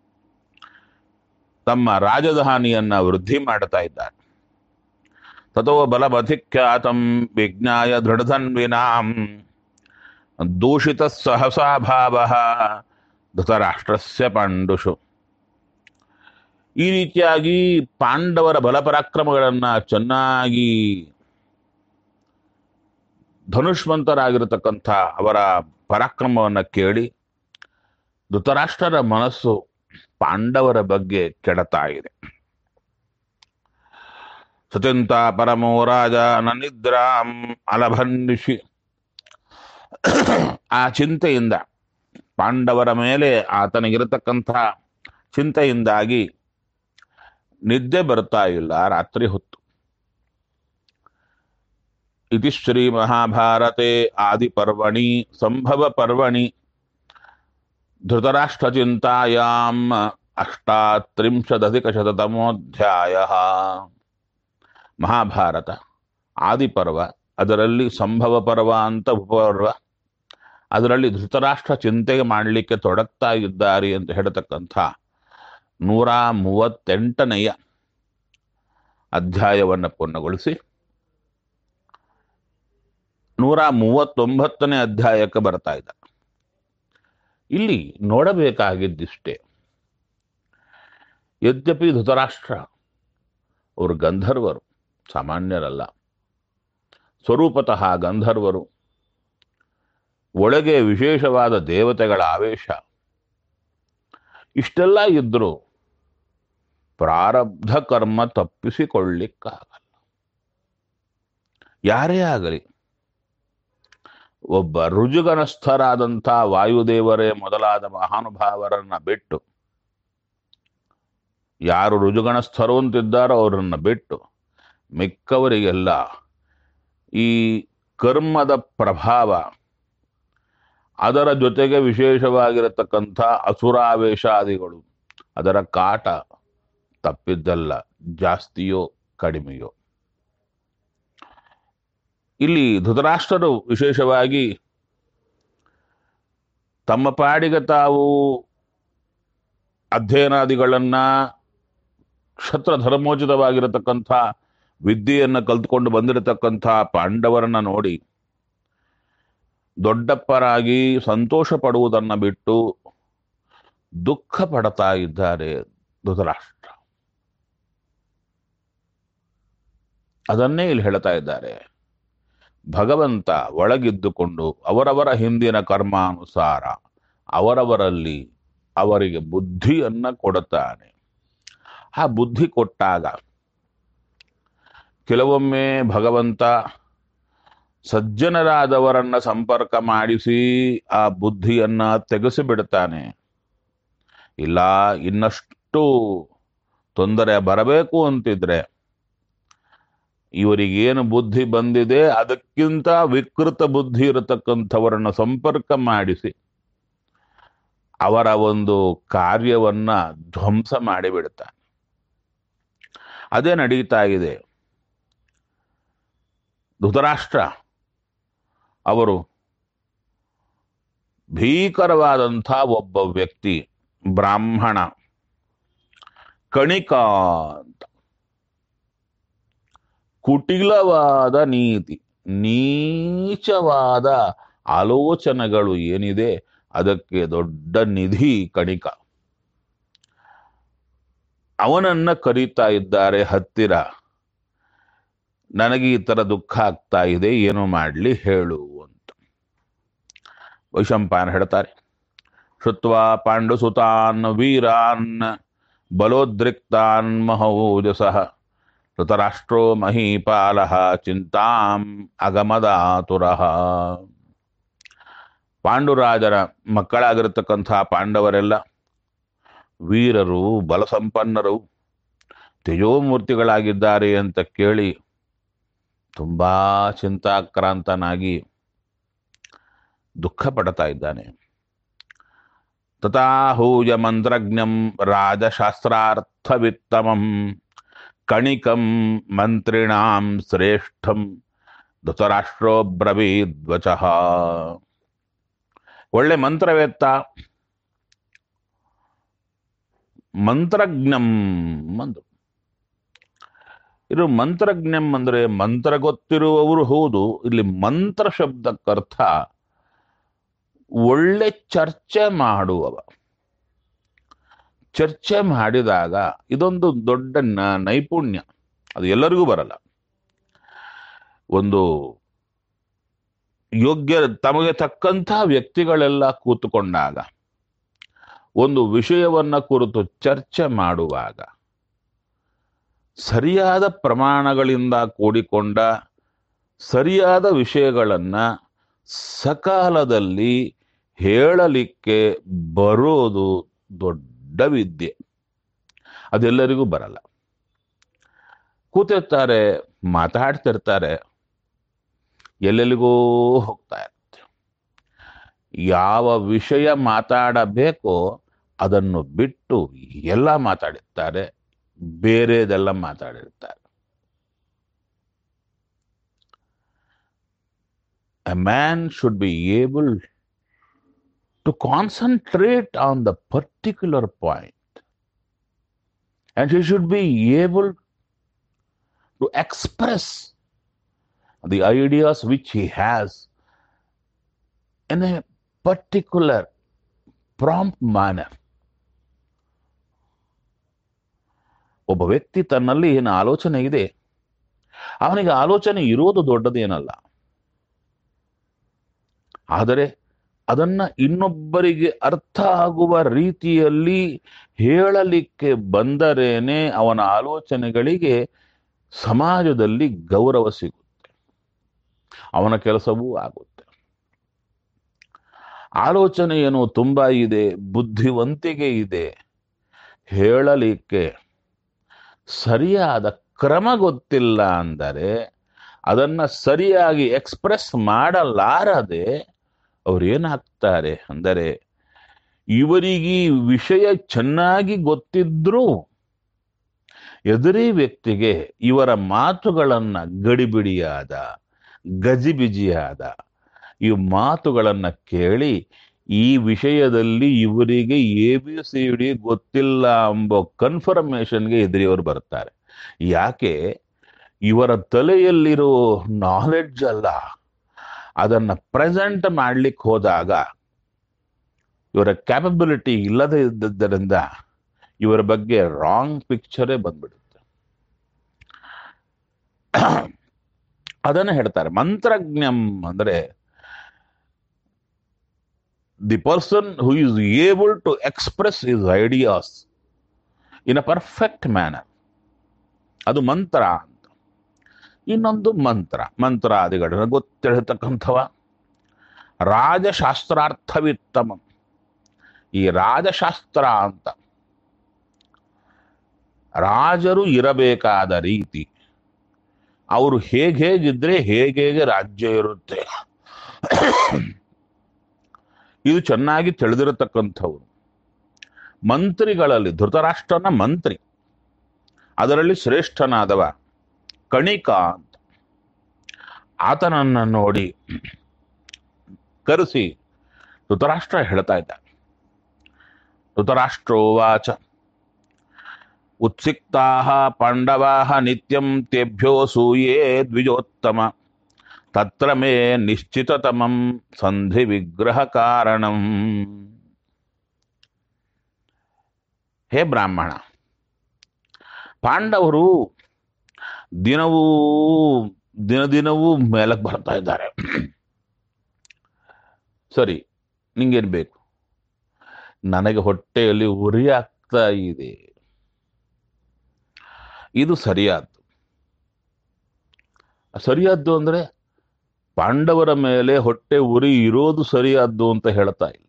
ತಮ್ಮ ರಾಜಧಾನಿಯನ್ನ ವೃದ್ಧಿ ಮಾಡ್ತಾ ಇದ್ದಾರೆ. ತಥೋ ಬಲಮಧಿಖ್ಯಾತಂ ವಿಜ್ಞಾಯ ದೃಢಧನ್ವಿನಾಂ ದೂಷಿತ ಸಹಸಾ ಭಾವ ಧೃತರಾಷ್ಟ್ರಸ್ಯ ಪಾಂಡುಷು. ಈ ರೀತಿಯಾಗಿ ಪಾಂಡವರ ಬಲಪರಾಕ್ರಮಗಳನ್ನ ಚೆನ್ನಾಗಿ ಧನುಷ್ಮಂತರಾಗಿರತಕ್ಕಂಥ ಅವರ ಪರಾಕ್ರಮವನ್ನು ಕೇಳಿ ಧೃತರಾಷ್ಟ್ರರ ಮನಸ್ಸು ಪಾಂಡವರ ಬಗ್ಗೆ ಕೆಡತಾ ಇದೆ. ಸತಿಂತ ಪರಮೋ ರಾಜ ನನಿದ್ರಾಂ ಅಲಭನ್ನಿಷಿ. ಆ ಚಿಂತೆಯಿಂದ, ಪಾಂಡವರ ಮೇಲೆ ಆತನಿಗಿರತಕ್ಕಂಥ ಚಿಂತೆಯಿಂದಾಗಿ ನಿದ್ದೆ ಬರ್ತಾ ಇಲ್ಲ ರಾತ್ರಿ ಹೊತ್ತು. ಇತಿ ಶ್ರೀ ಮಹಾಭಾರತೆ ಆದಿಪರ್ವಣಿ ಸಂಭವ ಪರ್ವಣಿ ಧೃತರಾಷ್ಟ್ರ ಚಿಂತಾಯಾಂ 38-ಶತತಮೋಧ್ಯಾಯ. ಮಹಾಭಾರತ ಆದಿಪರ್ವ, ಅದರಲ್ಲಿ ಸಂಭವ ಪರ್ವ ಅಂತ ಉಪಪರ್ವ, ಅದರಲ್ಲಿ ಧೃತರಾಷ್ಟ್ರ ಚಿಂತೆ ಮಾಡಲಿಕ್ಕೆ ತೊಡಗ್ತಾ ಇದ್ದಾರೆ ಅಂತ ಹೇಳತಕ್ಕಂಥ 138ನೆಯ ಅಧ್ಯಾಯವನ್ನು ಪೂರ್ಣಗೊಳಿಸಿ 139ನೇ ಅಧ್ಯಾಯಕ್ಕೆ ಬರ್ತಾ ಇದ್ದ. ಇಲ್ಲಿ ನೋಡಬೇಕಾಗಿದ್ದಿಷ್ಟೇ, ಯದ್ಯಪಿ ಧೃತರಾಷ್ಟ್ರ ಅವರು ಗಂಧರ್ವರು, ಸಾಮಾನ್ಯರಲ್ಲ, ಸ್ವರೂಪತಃ ಗಂಧರ್ವರು, ಒಳಗೆ ವಿಶೇಷವಾದ ದೇವತೆಗಳ ಆವೇಶ, ಇಷ್ಟೆಲ್ಲ ಇದ್ರೂ ಪ್ರಾರಬ್ಧ ಕರ್ಮ ತಪ್ಪಿಸಿಕೊಳ್ಳಿಕ್ಕಾಗಲ್ಲ. ಯಾರೇ ಆಗಲಿ, ಒಬ್ಬ ರುಜುಗಣಸ್ಥರಾದಂಥ ವಾಯುದೇವರೇ ಮೊದಲಾದ ಮಹಾನುಭಾವರನ್ನ ಬಿಟ್ಟು, ಯಾರು ರುಜುಗಣಸ್ಥರು ಅಂತಿದ್ದಾರೋ ಅವರನ್ನ ಬಿಟ್ಟು ಮಿಕ್ಕವರಿಗೆಲ್ಲ ಈ ಕರ್ಮದ ಪ್ರಭಾವ, ಅದರ ಜೊತೆಗೆ ವಿಶೇಷವಾಗಿರತಕ್ಕಂಥ ಅಸುರಾವೇಶಾದಿಗಳು, ಅದರ ಕಾಟ ತಪ್ಪಿದ್ದಲ್ಲ, ಜಾಸ್ತಿಯೋ ಕಡಿಮೆಯೋ. ಇಲ್ಲಿ ಧೃತರಾಷ್ಟ್ರರು ವಿಶೇಷವಾಗಿ ತಮ್ಮ ಪಾಡಿಗೆ ತಾವು ಅಧ್ಯಯನಾದಿಗಳನ್ನ ಕ್ಷತ್ರ ಧರ್ಮೋಚಿತವಾಗಿರತಕ್ಕಂಥ ವಿದ್ಯೆಯನ್ನು ಕಲ್ತ್ಕೊಂಡು ಬಂದಿರತಕ್ಕಂಥ ಪಾಂಡವರನ್ನ ನೋಡಿ ದೊಡ್ಡಪ್ಪರಾಗಿ ಸಂತೋಷ ಪಡುವುದನ್ನ ಬಿಟ್ಟು ದುಃಖ ಪಡ್ತಾ ಇದ್ದಾರೆ ಧೃತರಾಷ್ಟ್ರ. ಅದನ್ನೇ ಇಲ್ಲಿ ಹೇಳ್ತಾ ಇದ್ದಾರೆ. ಭಗವಂತ ಒಳಗಿದ್ದುಕೊಂಡು ಅವರವರ ಹಿಂದಿನ ಕರ್ಮಾನುಸಾರ ಅವರವರಲ್ಲಿ ಅವರಿಗೆ ಬುದ್ಧಿಯನ್ನ ಕೊಡುತ್ತಾನೆ. ಆ ಬುದ್ಧಿ ಕೊಟ್ಟಾಗ ಕೆಲವೊಮ್ಮೆ ಭಗವಂತ ಸಜ್ಜನರಾದವರನ್ನ ಸಂಪರ್ಕ ಮಾಡಿಸಿ ಆ ಬುದ್ಧಿಯನ್ನ ತೆಗೆಸಿಬಿಡ್ತಾನೆ. ಇಲ್ಲ ಇನ್ನಷ್ಟು ತೊಂದರೆ ಬರಬೇಕು ಅಂತಿದ್ರೆ ಇವರಿಗೇನು ಬುದ್ಧಿ ಬಂದಿದೆ ಅದಕ್ಕಿಂತ ವಿಕೃತ ಬುದ್ಧಿ ಇರತಕ್ಕಂಥವರನ್ನ ಸಂಪರ್ಕ ಮಾಡಿಸಿ ಅವರ ಒಂದು ಕಾರ್ಯವನ್ನ ಧ್ವಂಸ ಮಾಡಿಬಿಡ್ತಾನೆ. ಅದೇ ನಡೀತಾ ಇದೆ. ಧೃತರಾಷ್ಟ್ರ ಅವರು ಭೀಕರವಾದಂಥ ಒಬ್ಬ ವ್ಯಕ್ತಿ, ಬ್ರಾಹ್ಮಣ, ಕಣಿಕ ಅಂತ. ಕುಟಿಲವಾದ ನೀತಿ, ನೀಚವಾದ ಆಲೋಚನೆಗಳು ಏನಿದೆ ಅದಕ್ಕೆ ದೊಡ್ಡ ನಿಧಿ ಕಣಿಕ. ಅವನನ್ನ ಕರೀತಾ ಇದ್ದಾರೆ ಹತ್ತಿರ. ನನಗೆ ಈ ತರ ದುಃಖ ಆಗ್ತಾ ಇದೆ, ಏನು ಮಾಡ್ಲಿ ಹೇಳು ಅಂತ. ವೈಶಂಪಾಯನ ಹೇಳ್ತಾರೆ, ಶುತ್ವಾ ಪಾಂಡುಸುತಾನ್ ವೀರಾನ್ ಬಲೋದ್ರಿಕ್ತಾನ್ ಮಹೌಜಸಃ ಧೃತರಾಷ್ಟ್ರೋ ಮಹೀಪಾಲಃ ಚಿಂತಾಂ ಅಗಮದಾತುರಃ. ಪಾಂಡುರಾಜರ ಮಕ್ಕಳಾಗಿರತಕ್ಕಂಥ ಪಾಂಡವರೆಲ್ಲ ವೀರರು, ಬಲಸಂಪನ್ನರು, ತೇಜೋಮೂರ್ತಿಗಳಾಗಿದ್ದಾರೆ ಅಂತ ಕೇಳಿ ತುಂಬಾ ಚಿಂತಾಕ್ರಾಂತನಾಗಿ ದುಃಖ ಪಡ್ತಾ ಇದ್ದಾನೆ. ತಥಾಹೂಯ ಮಂತ್ರಜ್ಞಂ ರಾಜಶಾಸ್ತ್ರಾರ್ಥವಿತ್ತಮಂ ಕಣಿಕಂ ಮಂತ್ರಿಣಾಂ ಶ್ರೇಷ್ಠಂ ಧೃತರಾಷ್ಟ್ರೋ ಬ್ರವೀದ್ವಚಃ. ಒಳ್ಳೆ ಮಂತ್ರವೇತ್ತ, ಮಂತ್ರಜ್ಞಂ ಅಂದ್ರು. ಇದು ಮಂತ್ರಜ್ಞಂ ಅಂದ್ರೆ ಮಂತ್ರ ಗೊತ್ತಿರುವವರು ಹೌದು. ಇಲ್ಲಿ ಮಂತ್ರ ಶಬ್ದಕ್ಕರ್ಥ ಒಳ್ಳೆ ಚರ್ಚೆ ಮಾಡುವವ. ಚರ್ಚೆ ಮಾಡಿದಾಗ ಇದೊಂದು ದೊಡ್ಡ ನೈಪುಣ್ಯ, ಅದು ಎಲ್ಲರಿಗೂ ಬರಲ್ಲ. ಒಂದು ಯೋಗ್ಯ ತಮಗೆ ತಕ್ಕಂಥ ವ್ಯಕ್ತಿಗಳೆಲ್ಲ ಕೂತುಕೊಂಡಾಗ ಒಂದು ವಿಷಯವನ್ನ ಕುರಿತು ಚರ್ಚೆ ಮಾಡುವಾಗ ಸರಿಯಾದ ಪ್ರಮಾಣಗಳಿಂದ ಕೂಡಿಕೊಂಡ ಸರಿಯಾದ ವಿಷಯಗಳನ್ನ ಸಕಾಲದಲ್ಲಿ ಹೇಳಲಿಕ್ಕೆ ಬರೋದು ದೊಡ್ಡ ವಿದ್ಯೆ. ಅದೆಲ್ಲರಿಗೂ ಬರಲ್ಲ. ಕೂತಿರ್ತಾರೆ, ಮಾತಾಡ್ತಿರ್ತಾರೆ, ಎಲ್ಲೆಲ್ಲಿಗೋ ಹೋಗ್ತಾ ಇರುತ್ತೆ. ಯಾವ ವಿಷಯ ಮಾತಾಡಬೇಕೋ ಅದನ್ನು ಬಿಟ್ಟು ಎಲ್ಲ ಮಾತಾಡಿರ್ತಾರೆ, ಬೇರೆದೆಲ್ಲ ಮಾತಾಡಿರ್ತಾರೆ. A man should be able to concentrate on the particular point, and he should be able to express the ideas which he has in a particular prompt manner. ಒಬ್ಬ ವ್ಯಕ್ತಿ ತನ್ನಲ್ಲಿ ಏನು ಆಲೋಚನೆ ಇದೆ, ಅವನಿಗೆ ಆಲೋಚನೆ ಇರೋದು ದೊಡ್ಡದೇನಲ್ಲ. ಆದರೆ ಅದನ್ನ ಇನ್ನೊಬ್ಬರಿಗೆ ಅರ್ಥ ಆಗುವ ರೀತಿಯಲ್ಲಿ ಹೇಳಲಿಕ್ಕೆ ಬಂದರೇನೆ ಅವನ ಆಲೋಚನೆಗಳಿಗೆ ಸಮಾಜದಲ್ಲಿ ಗೌರವ ಸಿಗುತ್ತೆ, ಅವನ ಕೆಲಸವೂ ಆಗುತ್ತೆ. ಆಲೋಚನೆ ಏನು ತುಂಬಾ ಇದೆ, ಬುದ್ಧಿವಂತಿಕೆ ಇದೆ, ಹೇಳಲಿಕ್ಕೆ ಸರಿಯಾದ ಕ್ರಮ ಗೊತ್ತಿಲ್ಲ ಅಂದರೆ ಅದನ್ನ ಸರಿಯಾಗಿ ಎಕ್ಸ್ಪ್ರೆಸ್ ಮಾಡಲಾರದೆ ಅವ್ರೇನಾಗ್ತಾರೆ ಅಂದರೆ, ಇವರಿಗೆ ವಿಷಯ ಚೆನ್ನಾಗಿ ಗೊತ್ತಿದ್ರೂ ಎದುರೇ ವ್ಯಕ್ತಿಗೆ ಇವರ ಮಾತುಗಳನ್ನ ಗಡಿಬಿಡಿಯಾದ, ಗಜಿಬಿಜಿಯಾದ ಈ ಮಾತುಗಳನ್ನ ಕೇಳಿ ಈ ವಿಷಯದಲ್ಲಿ ಇವರಿಗೆ ABCD ಗೊತ್ತಿಲ್ಲ ಎಂಬ ಕನ್ಫರ್ಮೇಶನ್ಗೆ ಎದುರಿಯವರು ಬರ್ತಾರೆ. ಯಾಕೆ? ಇವರ ತಲೆಯಲ್ಲಿರೋ ನಾಲೆಡ್ಜ್ ಅಲ್ಲ, ಅದನ್ನ ಪ್ರೆಸೆಂಟ್ ಮಾಡ್ಲಿಕ್ಕೆ ಹೋದಾಗ ಇವರ ಕ್ಯಾಪಬಿಲಿಟಿ ಇಲ್ಲದೆ ಇದ್ದದ್ದರಿಂದ ಇವರ ಬಗ್ಗೆ ರಾಂಗ್ ಪಿಕ್ಚರೇ ಬಂದ್ಬಿಡುತ್ತೆ. ಅದನ್ನು ಹೇಳ್ತಾರೆ ಮಂತ್ರಜ್ಞಂ ಅಂದ್ರೆ the person who is able to express his ideas in a perfect manner, ಅದು ಮಂತ್ರ ಅಂತ. ಇನ್ನೊಂದು ಮಂತ್ರಾದಿಗಳನ್ನ ಗೊತ್ತಿರತಕ್ಕಂಥವ ರಾಜಶಾಸ್ತ್ರಾರ್ಥವಿತ್ತಮ. ಈ ರಾಜಶಾಸ್ತ್ರ ಅಂತ ರಾಜರು ಇರಬೇಕಾದ ರೀತಿ, ಅವರು ಹೇಗಿದ್ರೆ ಹೇಗೆ ರಾಜ್ಯ ಇರುತ್ತೆ, ಇದು ಚೆನ್ನಾಗಿ ತಿಳಿದಿರತಕ್ಕಂಥವ್ರು. ಮಂತ್ರಿಗಳಲ್ಲಿ ಧೃತರಾಷ್ಟ್ರನ ಮಂತ್ರಿ, ಅದರಲ್ಲಿ ಶ್ರೇಷ್ಠನಾದವ ಕಣಿಕ ಅಂತ. ಆತನನ್ನ ನೋಡಿ ಕರೆಸಿ ಧೃತರಾಷ್ಟ್ರ ಹೇಳ್ತಾ ಇದ್ದ. ಧೃತರಾಷ್ಟ್ರೋವಾಚ ಉತ್ಸಿಕ್ತಾಃ ಪಾಂಡವಾಃ ನಿತ್ಯಂ ತೇಭ್ಯೋ ಸೂಯೇ ದ್ವಿಜೋತ್ತಮ ತತ್ರ ಮೇ ನಿಶ್ಚಿತತಮಂ ಸಂಧಿ ವಿಗ್ರಹ ಕಾರಣಂ. ಹೇ ಬ್ರಾಹ್ಮಣ, ಪಾಂಡವರು ದಿನದಿನವೂ ಮೇಲಕ್ಕೆ ಬರ್ತಾ ಇದ್ದಾರೆ. ಸರಿ, ನಿಂಗೇನು ಬೇಕು? ನನಗೆ ಹೊಟ್ಟೆಯಲ್ಲಿ ಉರಿ ಆಗ್ತಾ ಇದೆ. ಇದು ಸರಿಯಾದ್ದು ಅಂದ್ರೆ ಪಾಂಡವರ ಮೇಲೆ ಹೊಟ್ಟೆ ಉರಿ ಇರೋದು ಸರಿಯಾದ್ದು ಅಂತ ಹೇಳ್ತಾ ಇಲ್ಲ.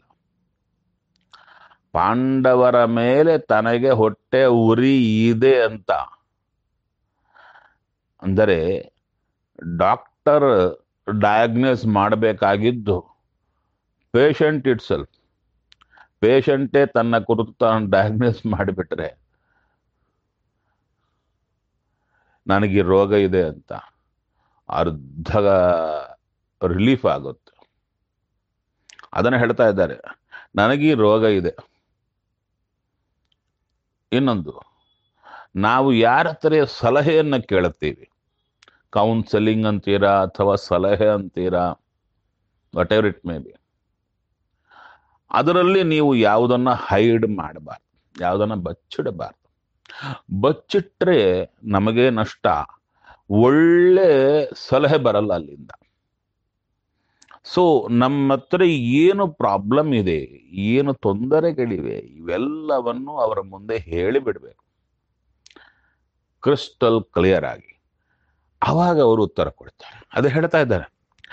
ಪಾಂಡವರ ಮೇಲೆ ತನಗೆ ಹೊಟ್ಟೆ ಉರಿ ಇದೆ ಅಂತ ಅಂದರೆ ಡಾಕ್ಟರ್ ಡಯಾಗ್ನೋಸ್ ಮಾಡಬೇಕಾಗಿದ್ದು ಪೇಷಂಟ್ ಇಟ್ ಸೆಲ್ಫ್. ಪೇಷಂಟೇ ತನ್ನ ಕುರಿತು ತಾನು ಡಯಾಗ್ನೋಸ್ ಮಾಡಿಬಿಟ್ರೆ ನನಗೆ ರೋಗ ಇದೆ ಅಂತ ಅರ್ಧ ರಿಲೀಫ್ ಆಗುತ್ತೆ. ಅದನ್ನು ಹೇಳ್ತಾ ಇದ್ದಾರೆ, ನನಗೀ ರೋಗ ಇದೆ. ಇನ್ನೊಂದು, ನಾವು ಯಾರ ಹತ್ರ ಸಲಹೆಯನ್ನು ಕೇಳುತ್ತೀವಿ, ಕೌನ್ಸೆಲಿಂಗ್ ಅಂತೀರಾ ಅಥವಾ ಸಲಹೆ ಅಂತೀರಾ, whatever it may be, ಅದರಲ್ಲಿ ನೀವು ಯಾವುದನ್ನ ಹೈಡ್ ಮಾಡಬಾರ್ದು, ಯಾವುದನ್ನ ಬಚ್ಚಿಡಬಾರ್ದು. ಬಚ್ಚಿಟ್ರೆ ನಮಗೆ ನಷ್ಟ, ಒಳ್ಳೆ ಸಲಹೆ ಬರಲ್ಲ ಅಲ್ಲಿಂದ. ಸೊ ನಮ್ಮ ಹತ್ರ ಏನು ಪ್ರಾಬ್ಲಮ್ ಇದೆ, ಏನು ತೊಂದರೆಗಳಿವೆ, ಇವೆಲ್ಲವನ್ನು ಅವರ ಮುಂದೆ ಹೇಳಿಬಿಡ್ಬೇಕು ಕ್ರಿಸ್ಟಲ್ ಕ್ಲಿಯರ್ ಆಗಿ. ಆವಾಗ ಅವರು ಉತ್ತರ ಕೊಡ್ತಾರೆ. ಅದು ಹೇಳ್ತಾ ಇದ್ದಾರೆ,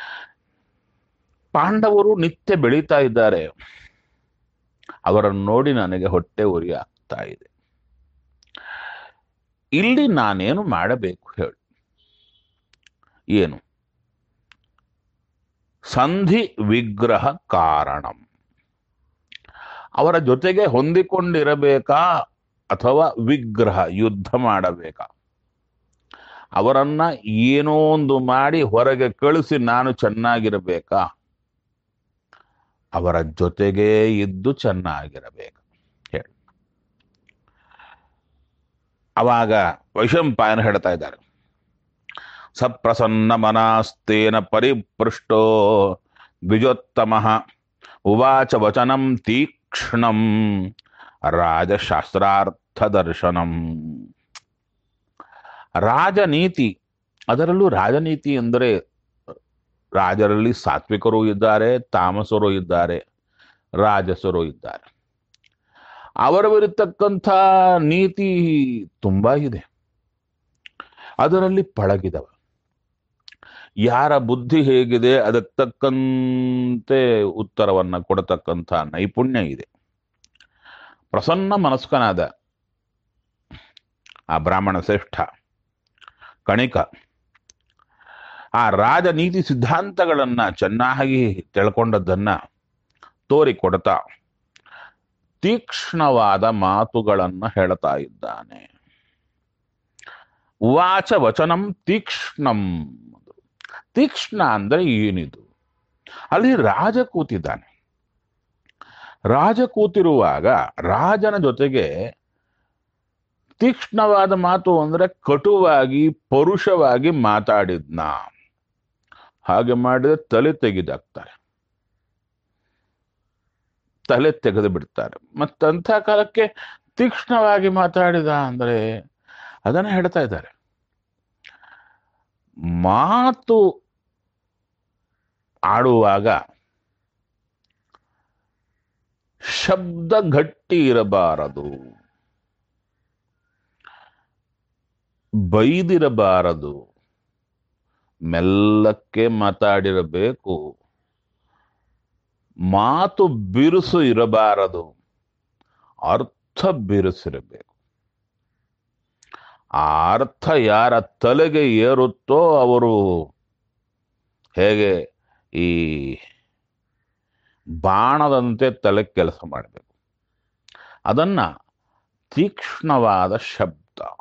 ಪಾಂಡವರು ನಿತ್ಯ ಬೆಳೀತಾ ಇದ್ದಾರೆ, ಅವರನ್ನು ನೋಡಿ ನನಗೆ ಹೊಟ್ಟೆ ಉರಿ ಆಗ್ತಾ ಇದೆ. ಇಲ್ಲಿ ನಾನೇನು ಮಾಡಬೇಕು ಹೇಳು? ಏನು? ಸಂಧಿ ವಿಗ್ರಹ ಕಾರಣಂ. ಅವರ ಜೊತೆಗೆ ಹೊಂದಿಕೊಂಡಿರಬೇಕಾ ಅಥವಾ ವಿಗ್ರಹ ಯುದ್ಧ ಮಾಡಬೇಕಾ? ಅವರನ್ನ ಏನೋ ಒಂದು ಮಾಡಿ ಹೊರಗೆ ಕಳಿಸಿ ನಾನು ಚೆನ್ನಾಗಿರಬೇಕಾ? ಅವರ ಜೊತೆಗೇ ಇದ್ದು ಚೆನ್ನಾಗಿರಬೇಕು ಹೇಳಿ. ಅವಾಗ ವೈಶಂಪಾಯನ ಹೇಳ್ತಾ ಇದ್ದಾರೆ, ಸಪ್ರಸನ್ನ ಮನಸ್ತೇನ ಪರಿಪೃಷ್ಟೋ ದ್ವಿಜೋತ್ತಮ ಉವಾಚ ವಚನಂ ತೀಕ್ಷ್ಣಂ ರಾಜಶಾಸ್ತ್ರಾರ್ಥ ದರ್ಶನಂ. ರಾಜನೀತಿ, ಅದರಲ್ಲೂ ರಾಜನೀತಿ ಎಂದರೆ ರಾಜರಲ್ಲಿ ಸಾತ್ವಿಕರು ಇದ್ದಾರೆ, ತಾಮಸರು ಇದ್ದಾರೆ, ರಾಜಸರು ಇದ್ದಾರೆ. ಅವರವರಿರ್ತಕ್ಕಂಥ ನೀತಿ ತುಂಬಾ ಇದೆ. ಅದರಲ್ಲಿ ಪಳಗಿದವ ಯಾರ ಬುದ್ಧಿ ಹೇಗಿದೆ ಅದಕ್ಕೆ ತಕ್ಕಂತೆ ಉತ್ತರವನ್ನ ಕೊಡತಕ್ಕಂಥ ನೈಪುಣ್ಯ ಇದೆ. ಪ್ರಸನ್ನ ಮನಸ್ಕನಾದ ಆ ಬ್ರಾಹ್ಮಣ ಶ್ರೇಷ್ಠ ಕಣಿಕ ಆ ರಾಜನೀತಿ ಸಿದ್ಧಾಂತಗಳನ್ನ ಚೆನ್ನಾಗಿ ತಿಳ್ಕೊಂಡದ್ದನ್ನ ತೋರಿಕೊಡ್ತಾ ತೀಕ್ಷ್ಣವಾದ ಮಾತುಗಳನ್ನ ಹೇಳ್ತಾ ಇದ್ದಾನೆ. ಉವಾಚ ವಚನಂ ತೀಕ್ಷ್ಣಂ. ತೀಕ್ಷ್ಣ ಅಂದ್ರೆ ಏನಿದು? ಅಲ್ಲಿ ರಾಜ ಕೂತಿದ್ದಾನೆ, ರಾಜ ಕೂತಿರುವಾಗ ರಾಜನ ಜೊತೆಗೆ ತೀಕ್ಷ್ಣವಾದ ಮಾತು ಅಂದ್ರೆ ಕಟುವಾಗಿ ಪರುಷವಾಗಿ ಮಾತಾಡಿದ್ನ. ಹಾಗೆ ಮಾಡಿದ್ರೆ ತಲೆ ತೆಗೆದಾಕ್ತಾರೆ, ತಲೆ ತೆಗೆದು ಬಿಡ್ತಾರೆ. ಮತ್ತಂಥ ಕಾಲಕ್ಕೆ ತೀಕ್ಷ್ಣವಾಗಿ ಮಾತಾಡಿದ ಅಂದ್ರೆ ಅದನ್ನ ಹೇಳ್ತಾ ಇದ್ದಾರೆ. ಮಾತು ಆಡುವಾಗ ಶಬ್ದ ಗಟ್ಟಿ ಇರಬಾರದು, ಬೈದಿರಬಾರದು, ಮೆಲ್ಲಕ್ಕೆ ಮಾತಾಡಿರಬೇಕು. ಮಾತು ಬಿರುಸು ಇರಬಾರದು, ಅರ್ಥ ಬಿರುಸಿರಬೇಕು. ಆ ಅರ್ಥ ಯಾರ ತಲೆಗೆ ಏರುತ್ತೋ ಅವರು ಹೇಗೆ ಈ ಬಾಣದಂತೆ ತಲೆ ಕೆಲಸ ಮಾಡಬೇಕು. ಅದನ್ನ ತೀಕ್ಷ್ಣವಾದ ಶಬ್ದ.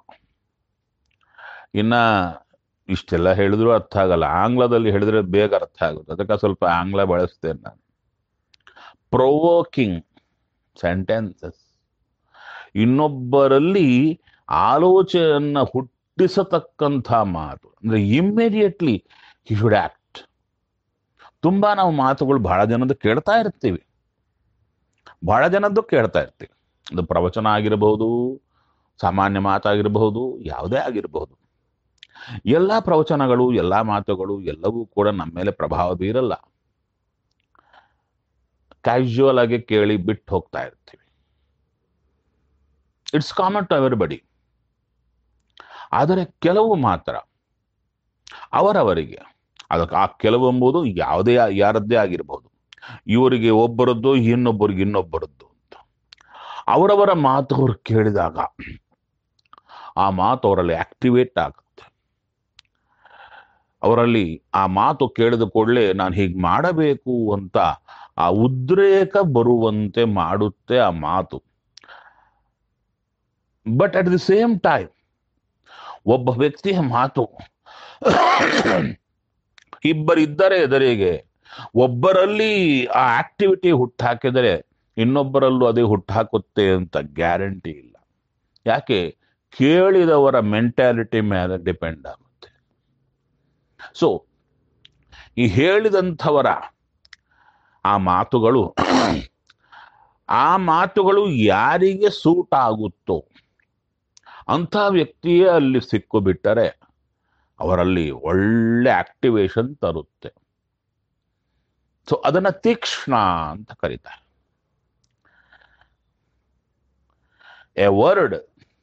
ಇನ್ನ ಇಷ್ಟೆಲ್ಲ ಹೇಳಿದ್ರು ಅರ್ಥ ಆಗಲ್ಲ, ಆಂಗ್ಲದಲ್ಲಿ ಹೇಳಿದ್ರೆ ಬೇಗ ಅರ್ಥ ಆಗುತ್ತೆ. ಅದಕ್ಕೆ ಸ್ವಲ್ಪ ಆಂಗ್ಲ ಬಳಸ್ತೇನೆ ನಾನು. ಪ್ರೊವೋಕಿಂಗ್ ಸೆಂಟೆನ್ಸಸ್, ಇನ್ನೊಬ್ಬರಲ್ಲಿ ಆಲೋಚನೆಯನ್ನ ಹುಟ್ಟಿಸತಕ್ಕಂಥ ಮಾತು ಅಂದ್ರೆ ಇಮ್ಮಿಡಿಯೇಟ್ಲಿ ಹಿ ಶುಡ್ ಆಕ್ಟ್. ತುಂಬಾ ನಾವು ಮಾತುಗಳು ಬಹಳ ಜನದ್ದು ಕೇಳ್ತಾ ಇರ್ತೀವಿ, ಅದು ಪ್ರವಚನ ಆಗಿರಬಹುದು, ಸಾಮಾನ್ಯ ಮಾತಾಗಿರಬಹುದು, ಯಾವುದೇ ಆಗಿರಬಹುದು. ಎಲ್ಲ ಪ್ರವಚನಗಳು, ಎಲ್ಲ ಮಾತುಗಳು ಎಲ್ಲವೂ ಕೂಡ ನಮ್ಮ ಮೇಲೆ ಪ್ರಭಾವ ಬೀರಲ್ಲ. ಕ್ಯಾಶುವಲ್ ಆಗಿ ಕೇಳಿ ಬಿಟ್ಟು ಹೋಗ್ತಾ ಇರ್ತೀವಿ. It's common to everybody. ಆದರೆ ಕೆಲವು ಮಾತ್ರ ಅವರವರಿಗೆ, ಅದಕ್ಕೆ ಆ ಕೆಲವು ಎಂಬುದು ಯಾವುದೇ ಯಾರದ್ದೇ ಆಗಿರಬಹುದು. ಇವರಿಗೆ ಒಬ್ಬರದ್ದು, ಇನ್ನೊಬ್ಬರಿಗೆ ಇನ್ನೊಬ್ಬರದ್ದು ಅಂತ ಅವರವರ ಮಾತು ಅವರು ಕೇಳಿದಾಗ ಆ ಮಾತು ಅವರಲ್ಲಿ ಆಕ್ಟಿವೇಟ್ ಆಗುತ್ತೆ. ಅವರಲ್ಲಿ ಆ ಮಾತು ಕೇಳಿದ ಕೂಡಲೇ ನಾನು ಹೀಗೆ ಮಾಡಬೇಕು ಅಂತ ಆ ಉದ್ರೇಕ ಬರುವಂತೆ ಮಾಡುತ್ತೆ ಆ ಮಾತು. But at the same time ಒಬ್ಬ ವ್ಯಕ್ತಿಯ ಮಾತು ಇಬ್ಬರಿದ್ದರೆ ಎದುರಿಗೆ ಒಬ್ಬರಲ್ಲಿ ಆ ಆಕ್ಟಿವಿಟಿ ಹುಟ್ಟಾಕಿದರೆ ಇನ್ನೊಬ್ಬರಲ್ಲೂ ಅದೇ ಹುಟ್ಟಾಕುತ್ತೆ ಅಂತ ಗ್ಯಾರಂಟಿ ಇಲ್ಲ. ಯಾಕೆ? ಕೇಳಿದವರ ಮೆಂಟಾಲಿಟಿ ಮೇಲೆ ಡಿಪೆಂಡ್ ಆಗುತ್ತೆ. ಸೊ ಈ ಹೇಳಿದಂಥವರ ಆ ಮಾತುಗಳು ಯಾರಿಗೆ ಸೂಟ್ ಆಗುತ್ತೋ ಅಂಥ ವ್ಯಕ್ತಿಯೇ ಅಲ್ಲಿ ಸಿಕ್ಕು ಬಿಟ್ಟರೆ ಅವರಲ್ಲಿ ಒಳ್ಳೆ ಆಕ್ಟಿವೇಶನ್ ತರುತ್ತೆ. ಸೊ ಅದನ್ನ ತೀಕ್ಷ್ಣ ಅಂತ ಕರೀತಾರೆ. A word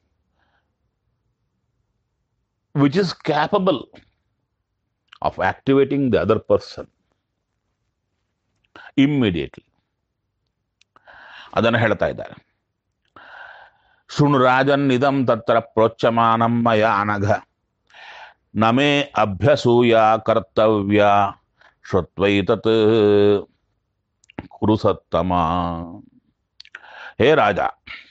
which is capable of activating the other person immediately. ಅದನ್ನು ಹೇಳ್ತಾ ಇದ್ದಾರೆ. ಶೃಣು ರಾಜನ್ ಇದಂ ತತ್ರ ಪ್ರೋಚ್ಯಮಾನಂ ಮಯ ಅನಘ ನಮೇ ಅಭ್ಯಸೂಯ ಕರ್ತವ್ಯ ಶ್ರುತ್ವೈತತ್ ಕುರು ಸತ್ತಮ. ಹೇ ರಾಜ,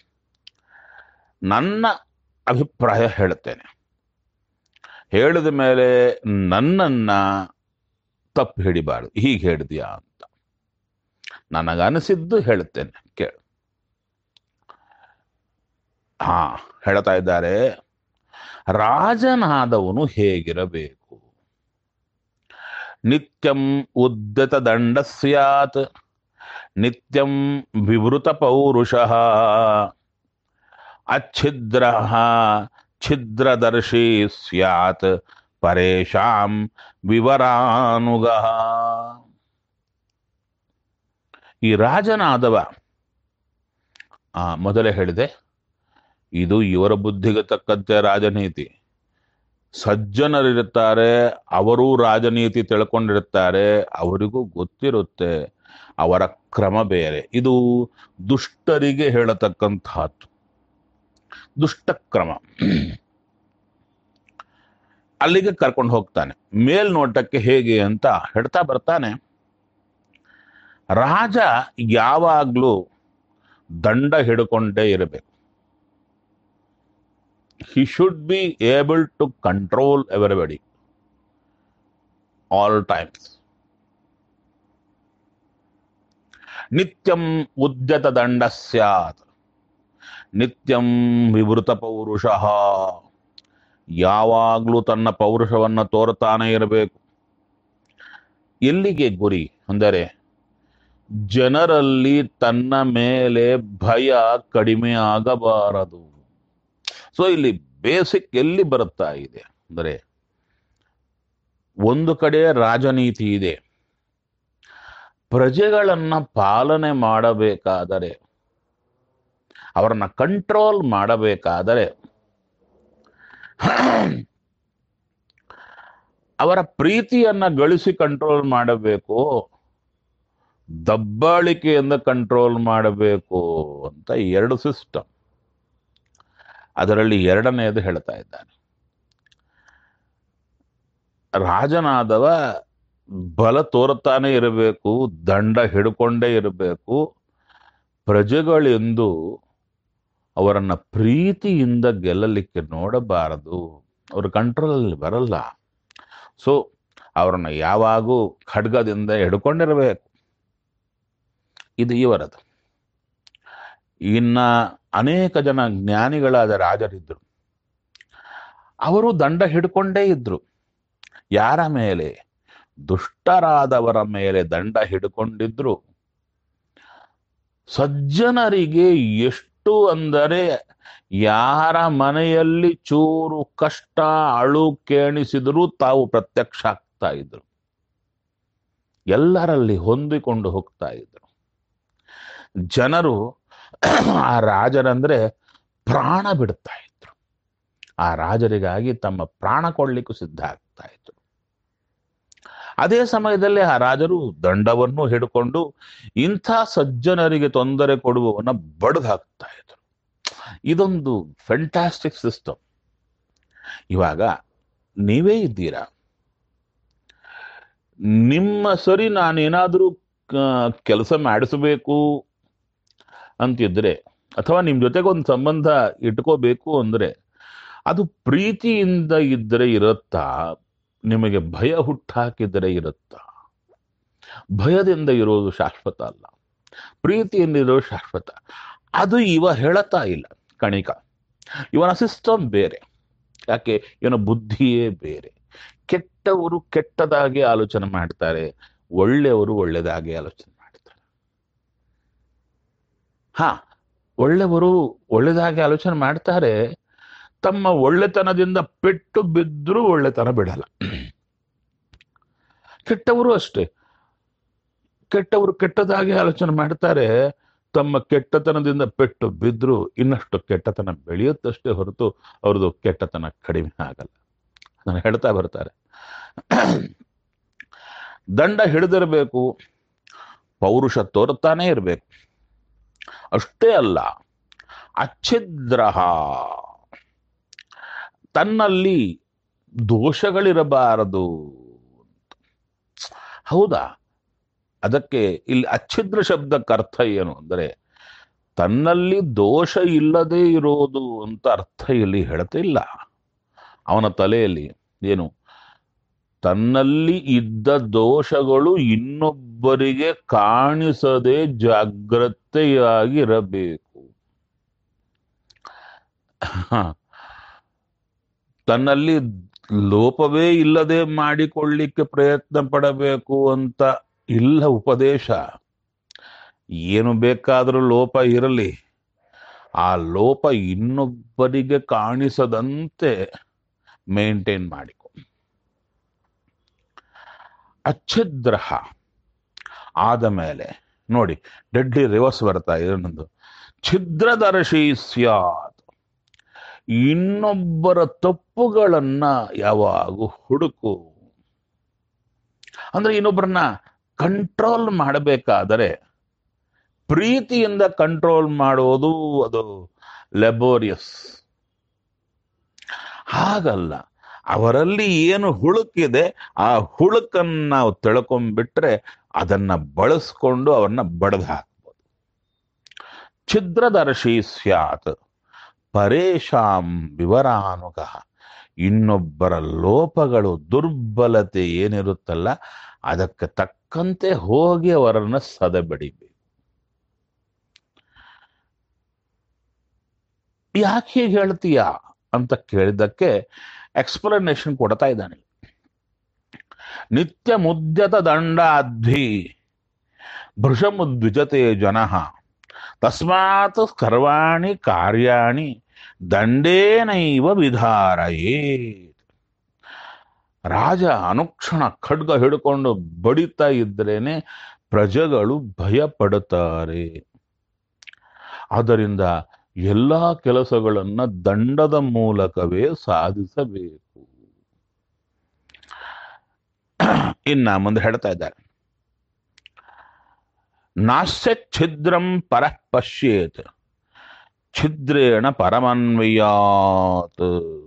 ನನ್ನ ಅಭಿಪ್ರಾಯ ಹೇಳುತ್ತೇನೆ. ಹೇಳಿದ ಮೇಲೆ ನನ್ನನ್ನ ತಪ್ಪು ಹಿಡಿಬಾರ್ದು. ಹೀಗೆ ಹೇಳಿದ್ಯಾ ಅಂತ ನನಗನಿಸಿದ್ದು ಹೇಳುತ್ತೇನೆ, ಕೇಳು. ಹೇಳ್ತಾ ಇದ್ದಾರೆ, ರಾಜನಾದವನು ಹೇಗಿರಬೇಕು? ನಿತ್ಯಂ ಉದ್ಯತ ದಂಡ ಸ್ಯಾತ್, ನಿತ್ಯಂ ವಿವೃತ ಪೌರುಷಃ, ಅಚ್ಛಿದ್ರ ಛಿದ್ರದರ್ಶಿ ಸ್ಯಾತ್, ಪರೇಶಾಂ ವಿವರಾನುಗಃ. ಈ ರಾಜನಾದವ, ಮೊದಲೇ ಹೇಳಿದೆ, ಇದು ಇವರ ಬುದ್ಧಿಗೆ ತಕ್ಕಂತೆ ರಾಜನೀತಿ. ಸಜ್ಜನರಿರುತ್ತಾರೆ, ಅವರೂ ರಾಜನೀತಿ ತಿಳ್ಕೊಂಡಿರುತ್ತಾರೆ, ಅವರಿಗೂ ಗೊತ್ತಿರುತ್ತೆ, ಅವರ ಕ್ರಮ ಬೇರೆ. ಇದು ದುಷ್ಟರಿಗೆ ಹೇಳತಕ್ಕಂಥದ್ದು, ದುಷ್ಟಕ್ರಮ. ಅಲ್ಲಿಗೆ ಕರ್ಕೊಂಡು ಹೋಗ್ತಾನೆ. ಮೇಲ್ನೋಟಕ್ಕೆ ಹೇಗೆ ಅಂತ ಹೇಳ್ತಾ ಬರ್ತಾನೆ. ರಾಜ ಯಾವಾಗ್ಲೂ ದಂಡ ಹಿಡ್ಕೊಂಡೇ ಇರಬೇಕು. he should be able to control everybody all times. ನಿತ್ಯಂ ಉದ್ಯತ ದಂಡ ಸ್ಯಾತ್, ನಿತ್ಯಂ ವಿವೃತ ಪೌರುಷ, ಯಾವಾಗ್ಲೂ ತನ್ನ ಪೌರುಷವನ್ನ ತೋರ್ತಾನೆ ಇರಬೇಕು. ಎಲ್ಲಿಗೆ ಗುರಿ ಅಂದರೆ ಜನರಲ್ಲಿ ತನ್ನ ಮೇಲೆ ಭಯ ಕಡಿಮೆ ಆಗಬಾರದು. ಸೊ ಇಲ್ಲಿ ಬೇಸಿಕ್ ಎಲ್ಲಿ ಬರುತ್ತಾ ಇದೆ ಅಂದರೆ, ಒಂದು ಕಡೆ ರಾಜನೀತಿ ಇದೆ. ಪ್ರಜೆಗಳನ್ನ ಪಾಲನೆ ಮಾಡಬೇಕಾದರೆ, ಅವರನ್ನ ಕಂಟ್ರೋಲ್ ಮಾಡಬೇಕಾದರೆ, ಅವರ ಪ್ರೀತಿಯನ್ನ ಗಳಿಸಿ ಕಂಟ್ರೋಲ್ ಮಾಡಬೇಕು, ದಬ್ಬಾಳಿಕೆಯಿಂದ ಕಂಟ್ರೋಲ್ ಮಾಡಬೇಕು ಅಂತ ಎರಡು ಸಿಸ್ಟಮ್. ಅದರಲ್ಲಿ ಎರಡನೆಯದು ಹೇಳ್ತಾ ಇದ್ದಾನೆ. ರಾಜನಾದವ ಬಲ ತೋರುತ್ತಾನೆ ಇರಬೇಕು, ದಂಡ ಹಿಡ್ಕೊಂಡೇ ಇರಬೇಕು. ಪ್ರಜೆಗಳೆಂದು ಅವರನ್ನ ಪ್ರೀತಿಯಿಂದ ಗೆಲ್ಲಲಿಕ್ಕೆ ನೋಡಬಾರದು, ಅವ್ರ ಕಂಟ್ರೋಲಲ್ಲಿ ಬರಲ್ಲ. ಸೊ ಅವರನ್ನ ಯಾವಾಗೂ ಖಡ್ಗದಿಂದ ಹಿಡ್ಕೊಂಡಿರಬೇಕು. ಇದು ಇವರದು. ಇನ್ನ ಅನೇಕ ಜನ ಜ್ಞಾನಿಗಳಾದ ರಾಜರಿದ್ರು, ಅವರು ದಂಡ ಹಿಡ್ಕೊಂಡೇ ಇದ್ರು. ಯಾರ ಮೇಲೆ? ದುಷ್ಟರಾದವರ ಮೇಲೆ ದಂಡ ಹಿಡ್ಕೊಂಡಿದ್ರು. ಸಜ್ಜನರಿಗೆ ಎಷ್ಟು ಅಂದರೆ, ಯಾರ ಮನೆಯಲ್ಲಿ ಚೂರು ಕಷ್ಟ ಅಳು ಕೇಣಿಸಿದರೂ ತಾವು ಪ್ರತ್ಯಕ್ಷ ಆಗ್ತಾ ಇದ್ರು, ಎಲ್ಲರಲ್ಲಿ ಹೊಂದಿಕೊಂಡು ಹೋಗ್ತಾ ಇದ್ರು. ಜನರು ಆ ರಾಜರಂದ್ರೆ ಪ್ರಾಣ ಬಿಡ್ತಾ ಇದ್ರು. ಆ ರಾಜರಿಗಾಗಿ ತಮ್ಮ ಪ್ರಾಣ ಕೊಡ್ಲಿಕ್ಕೂ ಸಿದ್ಧ ಆಗ್ತಾ ಇದ್ರು. ಅದೇ ಸಮಯದಲ್ಲಿ ಆ ರಾಜರು ದಂಡವನ್ನು ಹಿಡ್ಕೊಂಡು ಇಂಥ ಸಜ್ಜನರಿಗೆ ತೊಂದರೆ ಕೊಡುವವನ್ನ ಬಡ್ದು ಹಾಕ್ತಾ ಇದ್ರು. ಇದೊಂದು ಫ್ಯಾಂಟಾಸ್ಟಿಕ್ ಸಿಸ್ಟಮ್. ಇವಾಗ ನೀವೇ ಇದ್ದೀರಾ, ನಿಮ್ಮ ಸರಿ ನಾನೇನಾದರೂ ಕೆಲಸ ಮಾಡಿಸಬೇಕು ಅಂತಿದ್ರೆ, ಅಥವಾ ನಿಮ್ ಜೊತೆಗೆ ಒಂದು ಸಂಬಂಧ ಇಟ್ಕೋಬೇಕು ಅಂದ್ರೆ, ಅದು ಪ್ರೀತಿಯಿಂದ ಇದ್ರೆ ಇರುತ್ತಾ, ನಿಮಗೆ ಭಯ ಹುಟ್ಟಾಕಿದರೆ ಇರುತ್ತಾ? ಭಯದಿಂದ ಇರೋದು ಶಾಶ್ವತ ಅಲ್ಲ, ಪ್ರೀತಿಯಿಂದ ಇರೋದು ಶಾಶ್ವತ. ಅದು ಇವ ಹೇಳತಾ ಇಲ್ಲ. ಕಣಿಕ ಇವನ ಸಿಸ್ಟಮ್ ಬೇರೆ. ಯಾಕೆ? ಇವನ ಬುದ್ಧಿಯೇ ಬೇರೆ. ಕೆಟ್ಟವರು ಕೆಟ್ಟದಾಗಿ ಆಲೋಚನೆ ಮಾಡ್ತಾರೆ, ಒಳ್ಳೆಯವರು ಒಳ್ಳೆದಾಗಿ ಆಲೋಚನೆ ಮಾಡ್ತಾರೆ. ಒಳ್ಳೆಯವರು ಒಳ್ಳೆದಾಗಿ ಆಲೋಚನೆ ಮಾಡ್ತಾರೆ, ತಮ್ಮ ಒಳ್ಳೆತನದಿಂದ ಪೆಟ್ಟು ಬಿದ್ದರೂ ಒಳ್ಳೆತನ ಬಿಡಲ್ಲ. ಕೆಟ್ಟವರು ಅಷ್ಟೇ, ಕೆಟ್ಟವರು ಕೆಟ್ಟದಾಗಿ ಆಲೋಚನೆ ಮಾಡ್ತಾರೆ, ತಮ್ಮ ಕೆಟ್ಟತನದಿಂದ ಪೆಟ್ಟು ಬಿದ್ದರೂ ಇನ್ನಷ್ಟು ಕೆಟ್ಟತನ ಬೆಳೆಯುತ್ತಷ್ಟೇ ಹೊರತು ಅವ್ರದ್ದು ಕೆಟ್ಟತನ ಕಡಿಮೆ ಆಗಲ್ಲ. ಅದನ್ನು ಹೇಳ್ತಾ ಬರ್ತಾರೆ. ದಂಡ ಹಿಡಿದಿರಬೇಕು, ಪೌರುಷ ತೋರುತ್ತಾನೆ ಇರಬೇಕು. ಅಷ್ಟೇ ಅಲ್ಲ, ಅಚ್ಛಿದ್ರ, ತನ್ನಲ್ಲಿ ದೋಷಗಳಿರಬಾರದು. ಹೌದಾ? ಅದಕ್ಕೆ ಇಲ್ಲಿ ಅಚ್ಛಿದ್ರ ಶಬ್ದಕ್ಕೆ ಅರ್ಥ ಏನು ಅಂದರೆ, ತನ್ನಲ್ಲಿ ದೋಷ ಇಲ್ಲದೆ ಇರೋದು ಅಂತ ಅರ್ಥ ಇಲ್ಲಿ ಹೇಳ್ತಿಲ್ಲ. ಅವನ ತಲೆಯಲ್ಲಿ ಏನು? ತನ್ನಲ್ಲಿ ಇದ್ದ ದೋಷಗಳು ಇನ್ನೊಬ್ಬರಿಗೆ ಕಾಣಿಸದೆ ಜಾಗ್ರತೆಯಾಗಿರಬೇಕು. ತನ್ನಲ್ಲಿ ಲೋಪವೇ ಇಲ್ಲದೆ ಮಾಡಿಕೊಳ್ಳಿಕ್ಕೆ ಪ್ರಯತ್ನ ಪಡಬೇಕು ಅಂತ ಇಲ್ಲ ಉಪದೇಶ. ಏನು ಬೇಕಾದರೂ ಲೋಪ ಇರಲಿ, ಆ ಲೋಪ ಇನ್ನೊಬ್ಬರಿಗೆ ಕಾಣಿಸದಂತೆ ಮೇಂಟೈನ್ ಮಾಡಿಕೊ. ಅಚ್ಛಿದ್ರ ಆದ ಮೇಲೆ ನೋಡಿ, ಡೆಡ್ಲಿ ರಿವರ್ಸ್ ಬರ್ತಾ ಇದನ್ನೊಂದು. ಛಿದ್ರದರ್ಶಿ ಸ್ಯಾತ್, ಇನ್ನೊಬ್ಬರ ತಪ್ಪುಗಳನ್ನ ಯಾವಾಗೂ ಹುಡುಕು. ಅಂದ್ರೆ ಇನ್ನೊಬ್ಬರನ್ನ ಕಂಟ್ರೋಲ್ ಮಾಡಬೇಕಾದರೆ ಪ್ರೀತಿಯಿಂದ ಕಂಟ್ರೋಲ್ ಮಾಡೋದು ಅದು ಲೆಬೋರಿಯಸ್. ಹಾಗಲ್ಲ, ಅವರಲ್ಲಿ ಏನು ಹುಳುಕಿದೆ ಆ ಹುಳುಕನ್ನ ನಾವು ತಿಳ್ಕೊಂಡ್ಬಿಟ್ರೆ ಅದನ್ನ ಬಳಸ್ಕೊಂಡು ಅವನ್ನ ಬಡದು ಹಾಕ್ಬೋದು. ಛಿದ್ರದರ್ಶಿ ಸ್ಯಾತ್ ಪರೇಶಾಂ ವಿವರಾನುಗ, ಇನ್ನೊಬ್ಬರ ಲೋಪಗಳು ದುರ್ಬಲತೆ ಏನಿರುತ್ತಲ್ಲ ಅದಕ್ಕೆ ತಕ್ಕಂತೆ ಹೋಗಿ ಅವರನ್ನ ಸದೆಬಡಿಬೇಕು. ಯಾಕೆ ಹೀಗೆ ಹೇಳ್ತೀಯ ಅಂತ ಕೇಳಿದ್ದಕ್ಕೆ ಎಕ್ಸ್ಪ್ಲನೇಷನ್ ಕೊಡ್ತಾ ಇದ್ದಾನೆ. ನಿತ್ಯ ಮುದ್ಯತ ದಂಡಾದ್ವಿ ಭೃಶಮುದ್ವಿಜತೆ ಜನಃ ತಸ್ಮಾತ್ ಸರ್ವಾಣಿ ಕಾರ್ಯಾಣಿ ದಂಡೇನೈವ ವಿಧಾರಯೇ. ರಾಜ ಅನುಕ್ಷಣ ಖಡ್ಗ ಹಿಡ್ಕೊಂಡು ಬಡಿತಾ ಇದ್ರೇನೆ ಪ್ರಜೆಗಳು ಭಯ ಪಡುತ್ತಾರೆ. ಆದ್ದರಿಂದ ಎಲ್ಲ ಕೆಲಸಗಳನ್ನ ದಂಡದ ಮೂಲಕವೇ ಸಾಧಿಸಬೇಕು. ಇನ್ನ ಮುಂದೆ ಹೇಳ್ತಾ ಇದ್ದಾರೆ, ನಾಸ್ಯ ಛಿದ್ರಂ ಪರಃ ಪಶ್ಯೇತ್ ಛಿದ್ರೇಣ ಪರಮನ್ವಯಾತ್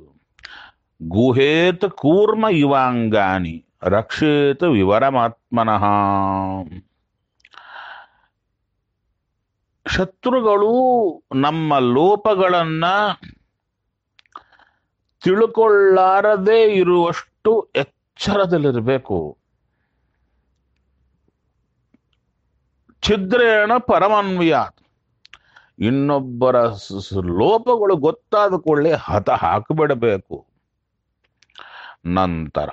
ಗುಹೇತ್ ಕೂರ್ಮ ಇವಾಂಗಾನಿ ರಕ್ಷೇತ್ ವಿವರಮಾತ್ಮನಃ. ಶತ್ರುಗಳು ನಮ್ಮ ಲೋಪಗಳನ್ನ ತಿಳ್ಕೊಳ್ಳಾರದೇ ಇರುವಷ್ಟು ಎಚ್ಚರದಲ್ಲಿರಬೇಕು. ಛಿದ್ರೇಣ ಪರಮನ್ವಯಾತ್, ಇನ್ನೊಬ್ಬರ ಲೋಪಗಳು ಗೊತ್ತಾದ ಕೂಡಲೇ ಹತ ಹಾಕಿಬಿಡಬೇಕು. ನಂತರ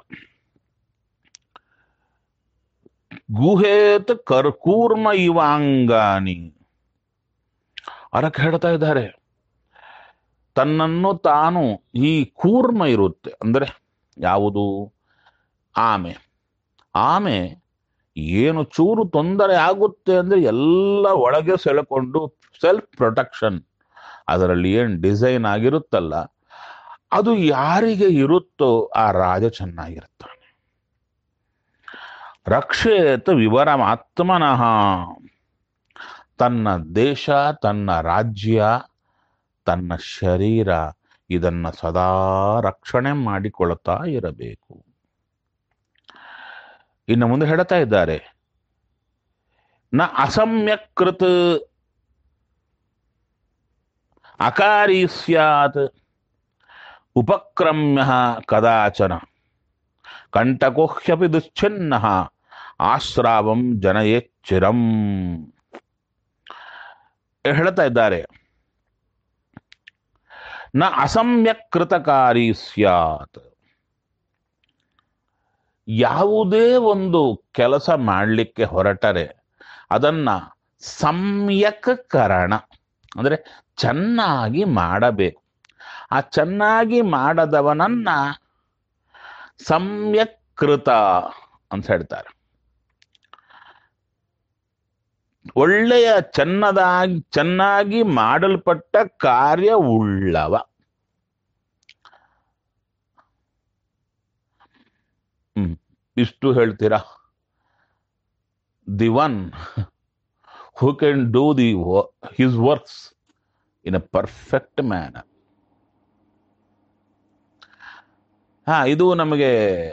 ಗುಹೇತ್ ಕೂರ್ಮ ಇವಾಂಗಾನಿ, ಅದಕ್ಕೆ ಹೇಳ್ತಾ ಇದ್ದಾರೆ, ತನ್ನನ್ನು ತಾನು ಈ ಕೂರ್ಮ ಇರುತ್ತೆ ಅಂದ್ರೆ ಯಾವುದು? ಆಮೆ. ಆಮೆ ಏನು ಚೂರು ತೊಂದರೆ ಆಗುತ್ತೆ ಅಂದ್ರೆ ಎಲ್ಲ ಒಳಗೆ ಸೆಳೆಕೊಂಡು ಸೆಲ್ಫ್ ಪ್ರೊಟೆಕ್ಷನ್, ಅದರಲ್ಲಿ ಏನು ಡಿಸೈನ್ ಆಗಿರುತ್ತಲ್ಲ ಅದು ಯಾರಿಗೆ ಇರುತ್ತೋ ಆ ರಾಜ ಚೆನ್ನಾಗಿರ್ತಾನೆ. ರಕ್ಷೇತ್ ವಿವರಮಾತ್ಮನಃ, ತನ್ನ ದೇಶ, ತನ್ನ ರಾಜ್ಯ, ತನ್ನ ಶರೀರ ಇದನ್ನ ಸದಾ ರಕ್ಷಣೆ ಮಾಡಿಕೊಳ್ತಾ ಇರಬೇಕು. ಇನ್ನು ಮುಂದೆ ಹೇಳ್ತಾ ಇದ್ದಾರೆ, ನ ಅಸಮ್ಯಕೃತ ಅಕಾರಿ ಸ್ಯಾತ್ ಉಪಕ್ರಮ್ಯ ಕದಾಚನ ಕಂಟಕೋಹ್ಯಪಿ ದುಶ್ಚಿನ್ನ ಆಶ್ರಾವಂ ಜನಯೇಚ್ಚಿರಂ. ಹೇಳ್ತಾ ಇದ್ದಾರೆ, ನ ಅಸಮ್ಯಕೃತಕಾರಿ ಸ್ಯಾತ್, ಯಾವುದೇ ಒಂದು ಕೆಲಸ ಮಾಡಲಿಕ್ಕೆ ಹೊರಟರೆ ಅದನ್ನ ಸಮ್ಯಕಕರಣ ಅಂದ್ರೆ ಚೆನ್ನಾಗಿ ಮಾಡಬೇಕು. ಆ ಚೆನ್ನಾಗಿ ಮಾಡದವನನ್ನ ಸಮ್ಯಕೃತ ಅಂತ ಹೇಳ್ತಾರೆ. ಒಳ್ಳೆಯ ಚೆನ್ನಾಗಿ ಮಾಡಲ್ಪಟ್ಟ ಕಾರ್ಯ ಉಳ್ಳವ. ಇಷ್ಟು ಹೇಳ್ತೀರಾ? The one who can do his works in a perfect manner. ಇದು ನಮಗೆ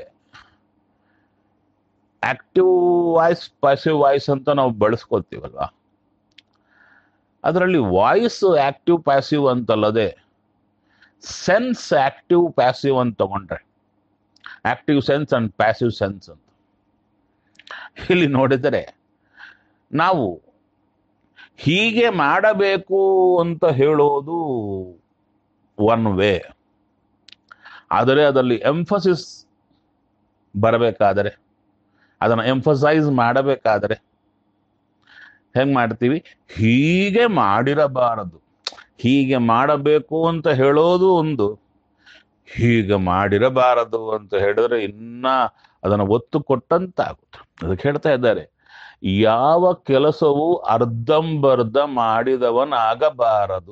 ಆಕ್ಟಿವ್ ವಾಯ್ಸ್ ಪ್ಯಾಸಿವ್ ವಾಯ್ಸ್ ಅಂತ ನಾವು ಬಳಸ್ಕೊಳ್ತೀವಲ್ವಾ, ಅದರಲ್ಲಿ ವಾಯ್ಸ್ ಆಕ್ಟಿವ್ ಪ್ಯಾಸಿವ್ ಅಂತಲ್ಲದೆ ಸೆನ್ಸ್ ಆಕ್ಟಿವ್ ಪ್ಯಾಸಿವ್ ಅಂತ ತಗೊಂಡ್ರೆ, active sense and passive sense ಅಂತ ಇಲ್ಲಿ ನೋಡಿದರೆ ನಾವು ಹೀಗೆ ಮಾಡಬೇಕು ಅಂತ ಹೇಳೋದು ಒನ್ ವೇ. ಆದರೆ ಅದರಲ್ಲಿ ಎಂಫಸಿಸ್ ಬರಬೇಕಾದರೆ, ಅದನ್ನು ಎಂಫಸೈಸ್ ಮಾಡಬೇಕಾದರೆ ಹೆಂಗ್ ಮಾಡ್ತೀವಿ? ಹೀಗೆ ಮಾಡಿರಬಾರದು, ಹೀಗೆ ಮಾಡಬೇಕು ಅಂತ ಹೇಳೋದು ಒಂದು, ಹೀಗೆ ಮಾಡಿರಬಾರದು ಅಂತ ಹೇಳಿದ್ರೆ ಇನ್ನ ಅದನ್ನು ಒತ್ತು ಕೊಟ್ಟಂತಾಗುತ್ತೆ. ಅದಕ್ಕೆ ಹೇಳ್ತಾ ಇದ್ದಾರೆ, ಯಾವ ಕೆಲಸವು ಅರ್ಧಂಬರ್ಧ ಮಾಡಿದವನಾಗಬಾರದು.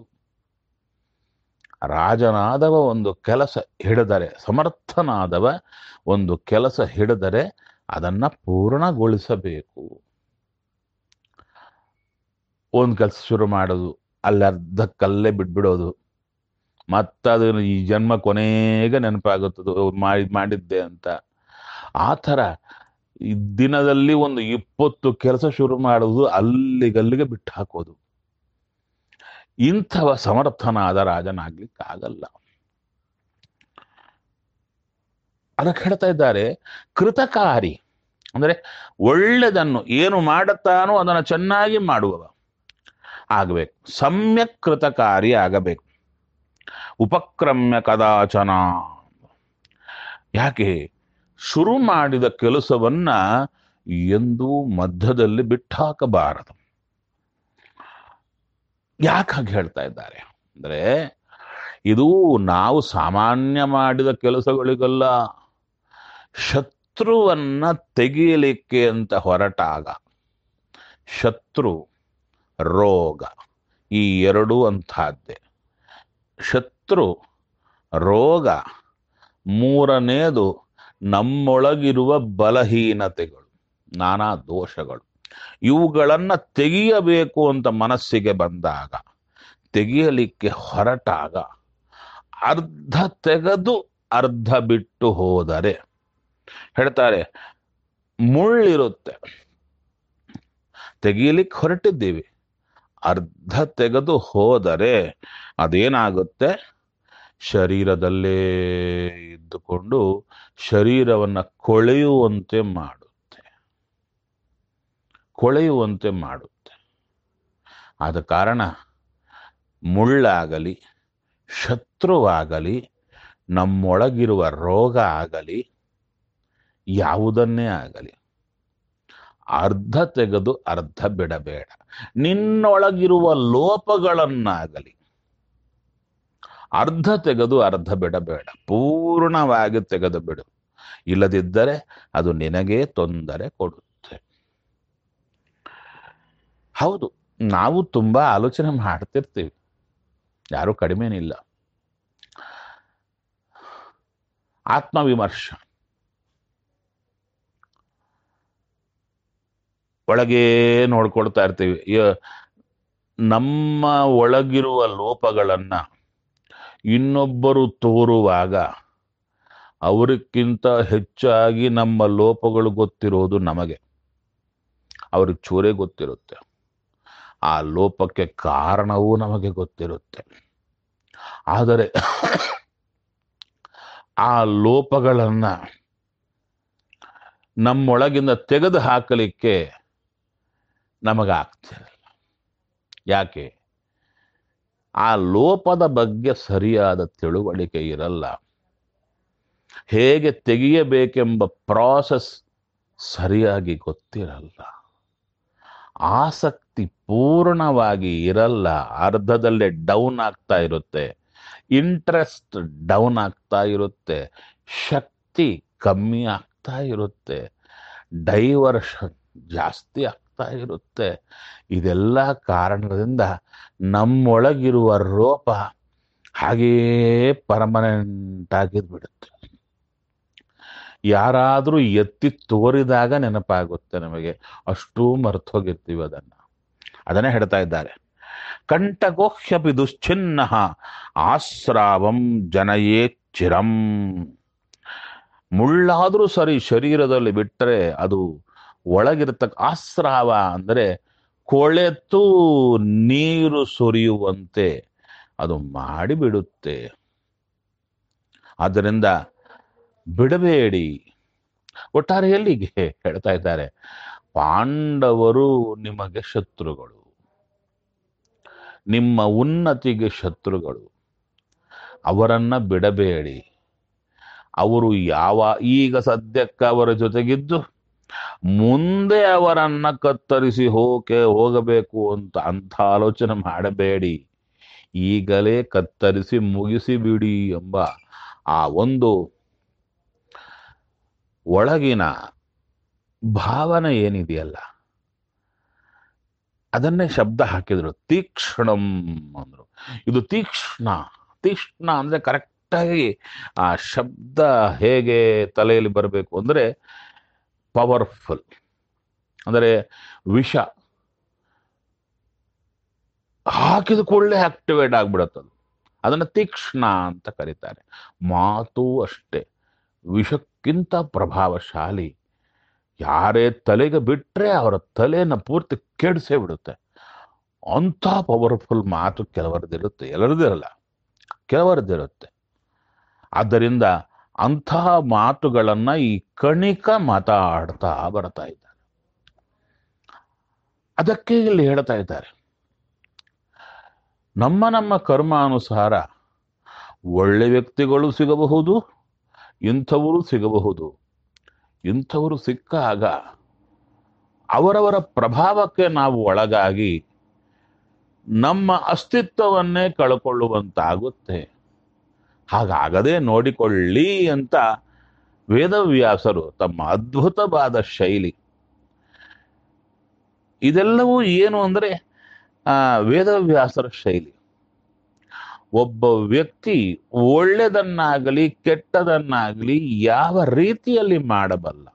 ರಾಜನಾದವ ಒಂದು ಕೆಲಸ ಹಿಡಿದರೆ, ಸಮರ್ಥನಾದವ ಒಂದು ಕೆಲಸ ಹಿಡಿದರೆ ಅದನ್ನ ಪೂರ್ಣಗೊಳಿಸಬೇಕು. ಒಂದು ಕೆಲಸ ಶುರು ಮಾಡೋದು, ಅಲ್ಲಿ ಅರ್ಧಕ್ಕಲ್ಲೇ ಬಿಟ್ಬಿಡೋದು, ಮತ್ತದನ್ನು ಈ ಜನ್ಮ ಕೊನೆಗೆ ನೆನಪಾಗುತ್ತದೆ ಮಾಡಿದ್ದೆ ಅಂತ. ಆ ಥರ ಈ ದಿನದಲ್ಲಿ ಒಂದು 20 ಕೆಲಸ ಶುರು ಮಾಡೋದು, ಅಲ್ಲಿಗಲ್ಲಿಗೆ ಬಿಟ್ಟು ಹಾಕೋದು. ಇಂಥವ ಸಮರ್ಥನಾದ ರಾಜನಾಗ್ಲಿಕ್ಕಾಗಲ್ಲ. ಅದಕ್ಕೆ ಹೇಳ್ತಾ ಇದ್ದಾರೆ, ಕೃತಕಾರಿ ಅಂದ್ರೆ ಒಳ್ಳೆದನ್ನು ಏನು ಮಾಡುತ್ತಾನೋ ಅದನ್ನು ಚೆನ್ನಾಗಿ ಮಾಡುವವ ಆಗಬೇಕು. ಸಮ್ಯಕ್ ಕೃತಕಾರಿ ಆಗಬೇಕು. ಉಪಕ್ರಮ್ಯ ಕದಾಚನ. ಯಾಕೆ? ಶುರು ಮಾಡಿದ ಕೆಲಸವನ್ನ ಎಂದೂ ಮಧ್ಯದಲ್ಲಿ ಬಿಟ್ಟಾಕಬಾರದು. ಯಾಕೆ ಹಾಗೆ ಹೇಳ್ತಾ ಇದ್ದಾರೆ ಅಂದ್ರೆ, ಇದು ನಾವು ಸಾಮಾನ್ಯ ಮಾಡಿದ ಕೆಲಸಗಳಿಗೆಲ್ಲ, ಶತ್ರುವನ್ನ ತೆಗೆಯಲಿಕ್ಕೆ ಅಂತ ಹೊರಟಾಗ, ಶತ್ರು ರೋಗ ಈ ಎರಡೂ ಅಂತಹದ್ದೇ. ಶತ್ರು ರೋಗ, ಮೂರನೇದು ನಮ್ಮೊಳಗಿರುವ ಬಲಹೀನತೆಗಳು, ನಾನಾ ದೋಷಗಳು. ಇವುಗಳನ್ನ ತೆಗೆಯಬೇಕು ಅಂತ ಮನಸ್ಸಿಗೆ ಬಂದಾಗ, ತೆಗೆಯಲಿಕ್ಕೆ ಹೊರಟಾಗ ಅರ್ಧ ತೆಗೆದು ಅರ್ಧ ಬಿಟ್ಟು ಹೋದರೆ, ಹೇಳ್ತಾರೆ ಮುಳ್ಳಿರುತ್ತೆ, ತೆಗೀಲಿಕ್ಕೆ ಹೊರಟಿದ್ದೀವಿ, ಅರ್ಧ ತೆಗೆದು ಹೋದರೆ ಅದೇನಾಗುತ್ತೆ, ಶರೀರದಲ್ಲೇ ಇದ್ದುಕೊಂಡು ಶರೀರವನ್ನ ಕೊಳೆಯುವಂತೆ ಮಾಡುತ್ತೆ, ಕೊಳೆಯುವಂತೆ ಮಾಡುತ್ತೆ. ಆದ ಕಾರಣ ಮುಳ್ಳಾಗಲಿ, ಶತ್ರುವಾಗಲಿ, ನಮ್ಮೊಳಗಿರುವ ರೋಗ ಆಗಲಿ, ಯಾವುದನ್ನೇ ಆಗಲಿ ಅರ್ಧ ತೆಗೆದು ಅರ್ಧ ಬಿಡಬೇಡ. ನಿನ್ನೊಳಗಿರುವ ಲೋಪಗಳನ್ನಾಗಲಿ ಅರ್ಧ ತೆಗೆದು ಅರ್ಧ ಬಿಡಬೇಡ, ಪೂರ್ಣವಾಗಿ ತೆಗೆದು ಬಿಡು. ಇಲ್ಲದಿದ್ದರೆ ಅದು ನಿನಗೇ ತೊಂದರೆ ಕೊಡುತ್ತೆ. ಹೌದು, ನಾವು ತುಂಬಾ ಆಲೋಚನೆ ಮಾಡ್ತಿರ್ತೀವಿ, ಯಾರು ಕಡಿಮೆನಿಲ್ಲ. ಆತ್ಮವಿಮರ್ಶ, ಒಳಗೆ ನೋಡ್ಕೊಳ್ತಾ ಇರ್ತೀವಿ. ನಮ್ಮ ಒಳಗಿರುವ ಲೋಪಗಳನ್ನ ಇನ್ನೊಬ್ಬರು ತೋರುವಾಗ ಅವರಿಗಿಂತ ಹೆಚ್ಚಾಗಿ ನಮ್ಮ ಲೋಪಗಳು ಗೊತ್ತಿರೋದು ನಮಗೆ, ಅವ್ರಿಗೆ ಚೂರೇ ಗೊತ್ತಿರುತ್ತೆ. ಆ ಲೋಪಕ್ಕೆ ಕಾರಣವೂ ನಮಗೆ ಗೊತ್ತಿರುತ್ತೆ. ಆದರೆ ಆ ಲೋಪಗಳನ್ನ ನಮ್ಮೊಳಗಿಂದ ತೆಗೆದು ಹಾಕಲಿಕ್ಕೆ ನಮಗಾಗ್ತಿರಲ್ಲ. ಯಾಕೆ? ಆ ಲೋಪದ ಬಗ್ಗೆ ಸರಿಯಾದ ತಿಳುವಳಿಕೆ ಇರಲ್ಲ. ಹೇಗೆ ತೆಗೆಯಬೇಕೆಂಬ ಪ್ರಾಸೆಸ್ ಸರಿಯಾಗಿ ಗೊತ್ತಿರಲ್ಲ. ಆಸಕ್ತಿ ಪೂರ್ಣವಾಗಿ ಇರಲ್ಲ, ಅರ್ಧದಲ್ಲೇ ಡೌನ್ ಆಗ್ತಾ ಇರುತ್ತೆ. ಇಂಟ್ರೆಸ್ಟ್ ಡೌನ್ ಆಗ್ತಾ ಇರುತ್ತೆ, ಶಕ್ತಿ ಕಮ್ಮಿ ಆಗ್ತಾ ಇರುತ್ತೆ, ಡೈವರ್ಷನ್ ಜಾಸ್ತಿ ಆಗ್ತಾ ಇರುತ್ತೆ. ಇದೆಲ್ಲ ಕಾರಣದಿಂದ ನಮ್ಮೊಳಗಿರುವ ರೋಪ ಹಾಗೆಯೇ ಪರ್ಮನೆಂಟ್ ಆಗಿದ್ಬಿಡುತ್ತೆ. ಯಾರಾದರೂ ಎತ್ತಿ ತೋರಿದಾಗ ನೆನಪಾಗುತ್ತೆ ನಮಗೆ, ಅಷ್ಟೂ ಮರ್ತೋಗಿರ್ತೀವಿ ಅದನ್ನೇ ಹೇಳ್ತಾ ಇದ್ದಾರೆ. ಕಂಠಗೋಹ್ಯಪಿ ದುಶ್ಚಿನ್ನ ಆಸ್ರಾವಂ ಜನಯೇತ್ ಚಿರಂ. ಮುಳ್ಳಾದ್ರೂ ಸರಿ ಶರೀರದಲ್ಲಿ ಬಿಟ್ಟರೆ ಅದು ಒಳಗಿರತಕ್ಕ ಆಸ್ರಾವ ಅಂದರೆ ಕೊಳೆತು ನೀರು ಸುರಿಯುವಂತೆ ಅದು ಮಾಡಿಬಿಡುತ್ತೆ. ಆದ್ದರಿಂದ ಬಿಡಬೇಡಿ. ಒಟ್ಟಾರೆಯಲ್ಲಿಗೆ ಹೇಳ್ತಾ ಇದ್ದಾರೆ, ಪಾಂಡವರು ನಿಮಗೆ ಶತ್ರುಗಳು, ನಿಮ್ಮ ಉನ್ನತಿಗೆ ಶತ್ರುಗಳು. ಅವರನ್ನ ಬಿಡಬೇಡಿ. ಅವರು ಈಗ ಸದ್ಯಕ್ಕೆ ಅವರ ಜೊತೆಗಿದ್ದು ಮುಂದೆ ಅವರನ್ನ ಕತ್ತರಿಸಿ ಹೋಗಬೇಕು ಅಂತ ಆಲೋಚನೆ ಮಾಡಬೇಡಿ. ಈಗಲೇ ಕತ್ತರಿಸಿ ಮುಗಿಸಿ ಬಿಡಿ ಎಂಬ ಆ ಒಂದು ಒಳಗಿನ ಭಾವನೆ ಏನಿದೆಯಲ್ಲ, ಅದನ್ನೇ ಶಬ್ದ ಹಾಕಿದ್ರು, ತೀಕ್ಷ್ಣಂ ಅಂದ್ರು. ಇದು ತೀಕ್ಷ್ಣ. ತೀಕ್ಷ್ಣ ಅಂದ್ರೆ ಕರೆಕ್ಟಾಗಿ ಆ ಶಬ್ದ ಹೇಗೆ ತಲೆಯಲ್ಲಿ ಬರಬೇಕು ಅಂದ್ರೆ ಪವರ್ಫುಲ್, ಅಂದರೆ ವಿಷ ಹಾಕಿದ ಕೂಡಲೇ ಆಕ್ಟಿವೇಟ್ ಆಗ್ಬಿಡತ್ತದು. ಅದನ್ನ ತೀಕ್ಷ್ಣ ಅಂತ ಕರೀತಾರೆ. ಮಾತು ಅಷ್ಟೇ ವಿಷಕ್ಕಿಂತ ಪ್ರಭಾವಶಾಲಿ. ಯಾರೇ ತಲೆಗೆ ಬಿಟ್ರೆ ಅವರ ತಲೆಯನ್ನು ಪೂರ್ತಿ ಕೆಡಿಸೇ ಬಿಡುತ್ತೆ. ಅಂಥ ಪವರ್ಫುಲ್ ಮಾತು ಕೆಲವರದಿರುತ್ತೆ, ಎಲ್ಲರದಿರಲ್ಲ, ಕೆಲವರದಿರುತ್ತೆ. ಆದ್ದರಿಂದ ಅಂಥ ಮಾತುಗಳನ್ನ ಈ ಕಣಿಕ ಮಾತಾಡ್ತಾ ಬರ್ತಾ ಇದ್ದಾರೆ. ಅದಕ್ಕೆ ಇಲ್ಲಿ ಹೇಳ್ತಾ ಇದ್ದಾರೆ, ನಮ್ಮ ಕರ್ಮಾನುಸಾರ ಒಳ್ಳೆ ವ್ಯಕ್ತಿಗಳು ಸಿಗಬಹುದು, ಇಂಥವರು ಸಿಗಬಹುದು. ಇಂಥವರು ಸಿಕ್ಕಾಗ ಅವರವರ ಪ್ರಭಾವಕ್ಕೆ ನಾವು ಒಳಗಾಗಿ ನಮ್ಮ ಅಸ್ತಿತ್ವವನ್ನೇ ಕಳ್ಕೊಳ್ಳುವಂತಾಗುತ್ತೆ. ಹಾಗಾಗದೆ ನೋಡಿಕೊಳ್ಳಿ ಅಂತ ವೇದವ್ಯಾಸರು ತಮ್ಮ ಅದ್ಭುತವಾದ ಶೈಲಿ. ಇದೆಲ್ಲವೂ ಏನು ಅಂದರೆ ವೇದವ್ಯಾಸರ ಶೈಲಿ. ಒಬ್ಬ ವ್ಯಕ್ತಿ ಒಳ್ಳೆಯದನ್ನಾಗಲಿ ಕೆಟ್ಟದನ್ನಾಗಲಿ ಯಾವ ರೀತಿಯಲ್ಲಿ ಮಾಡಬಲ್ಲ,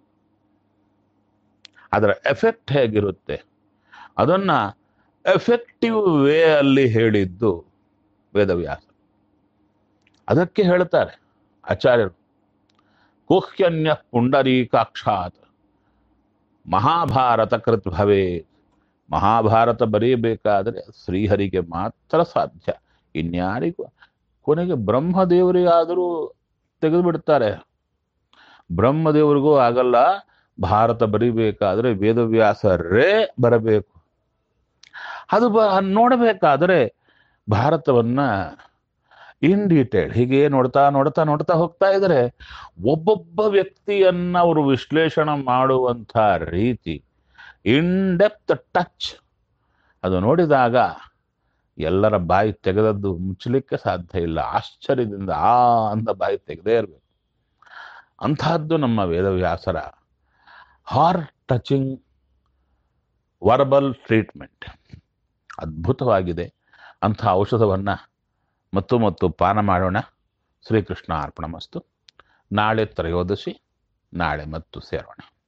ಅದರ ಎಫೆಕ್ಟ್ ಹೇಗಿರುತ್ತೆ, ಅದನ್ನ ಎಫೆಕ್ಟಿವ್ ವೇ ಅಲ್ಲಿ ಹೇಳಿದ್ದು ವೇದವ್ಯಾಸ. ಅದಕ್ಕೆ ಹೇಳ್ತಾರೆ ಆಚಾರ್ಯರು, ಕುಹ್ಯನ್ಯ ಪುಂಡರೀಕಾಕ್ಷಾತ್ ಮಹಾಭಾರತ ಕೃತ್ ಭವೇ. ಮಹಾಭಾರತ ಬರೆಯಬೇಕಾದರೆ ಶ್ರೀಹರಿಗೆ ಮಾತ್ರ ಸಾಧ್ಯ, ಇನ್ಯಾರಿಗೂ. ಕೊನೆಗೆ ಬ್ರಹ್ಮದೇವರಿಗಾದರೂ ತೆಗೆದು ಬಿಡ್ತಾರೆ, ಬ್ರಹ್ಮದೇವರಿಗೂ ಆಗಲ್ಲ. ಭಾರತ ಬರಿಬೇಕಾದ್ರೆ ವೇದವ್ಯಾಸರೇ ಬರಬೇಕು. ಅದು ನೋಡಬೇಕಾದ್ರೆ ಭಾರತವನ್ನ ಇನ್ ಡೀಟೇಲ್ ಹೀಗೆ ನೋಡ್ತಾ ನೋಡ್ತಾ ನೋಡ್ತಾ ಹೋಗ್ತಾ ಇದ್ರೆ ಒಬ್ಬೊಬ್ಬ ವ್ಯಕ್ತಿಯನ್ನ ಅವರು ವಿಶ್ಲೇಷಣೆ ಮಾಡುವಂಥ ರೀತಿ, ಇನ್ ಡೆಪ್ತ್ ಟಚ್, ಅದು ನೋಡಿದಾಗ ಎಲ್ಲರ ಬಾಯಿ ತೆಗೆದದ್ದು ಮುಚ್ಚಲಿಕ್ಕೆ ಸಾಧ್ಯ ಇಲ್ಲ. ಆಶ್ಚರ್ಯದಿಂದ ಅಂತ ಬಾಯಿ ತೆಗೆದೇ ಇರಬೇಕು. ಅಂತಹದ್ದು ನಮ್ಮ ವೇದವ್ಯಾಸರ ಹಾರ್ಟ್ ಟಚಿಂಗ್ ವರ್ಬಲ್ ಟ್ರೀಟ್ಮೆಂಟ್ ಅದ್ಭುತವಾಗಿದೆ. ಅಂಥ ಔಷಧವನ್ನು ಮತ್ತು ಪಾನ ಮಾಡೋಣ. ಶ್ರೀಕೃಷ್ಣ ಅರ್ಪಣಮಸ್ತು. ನಾಳೆ ತ್ರಯೋದಶಿ, ನಾಳೆ ಮತ್ತು ಸೇರೋಣ.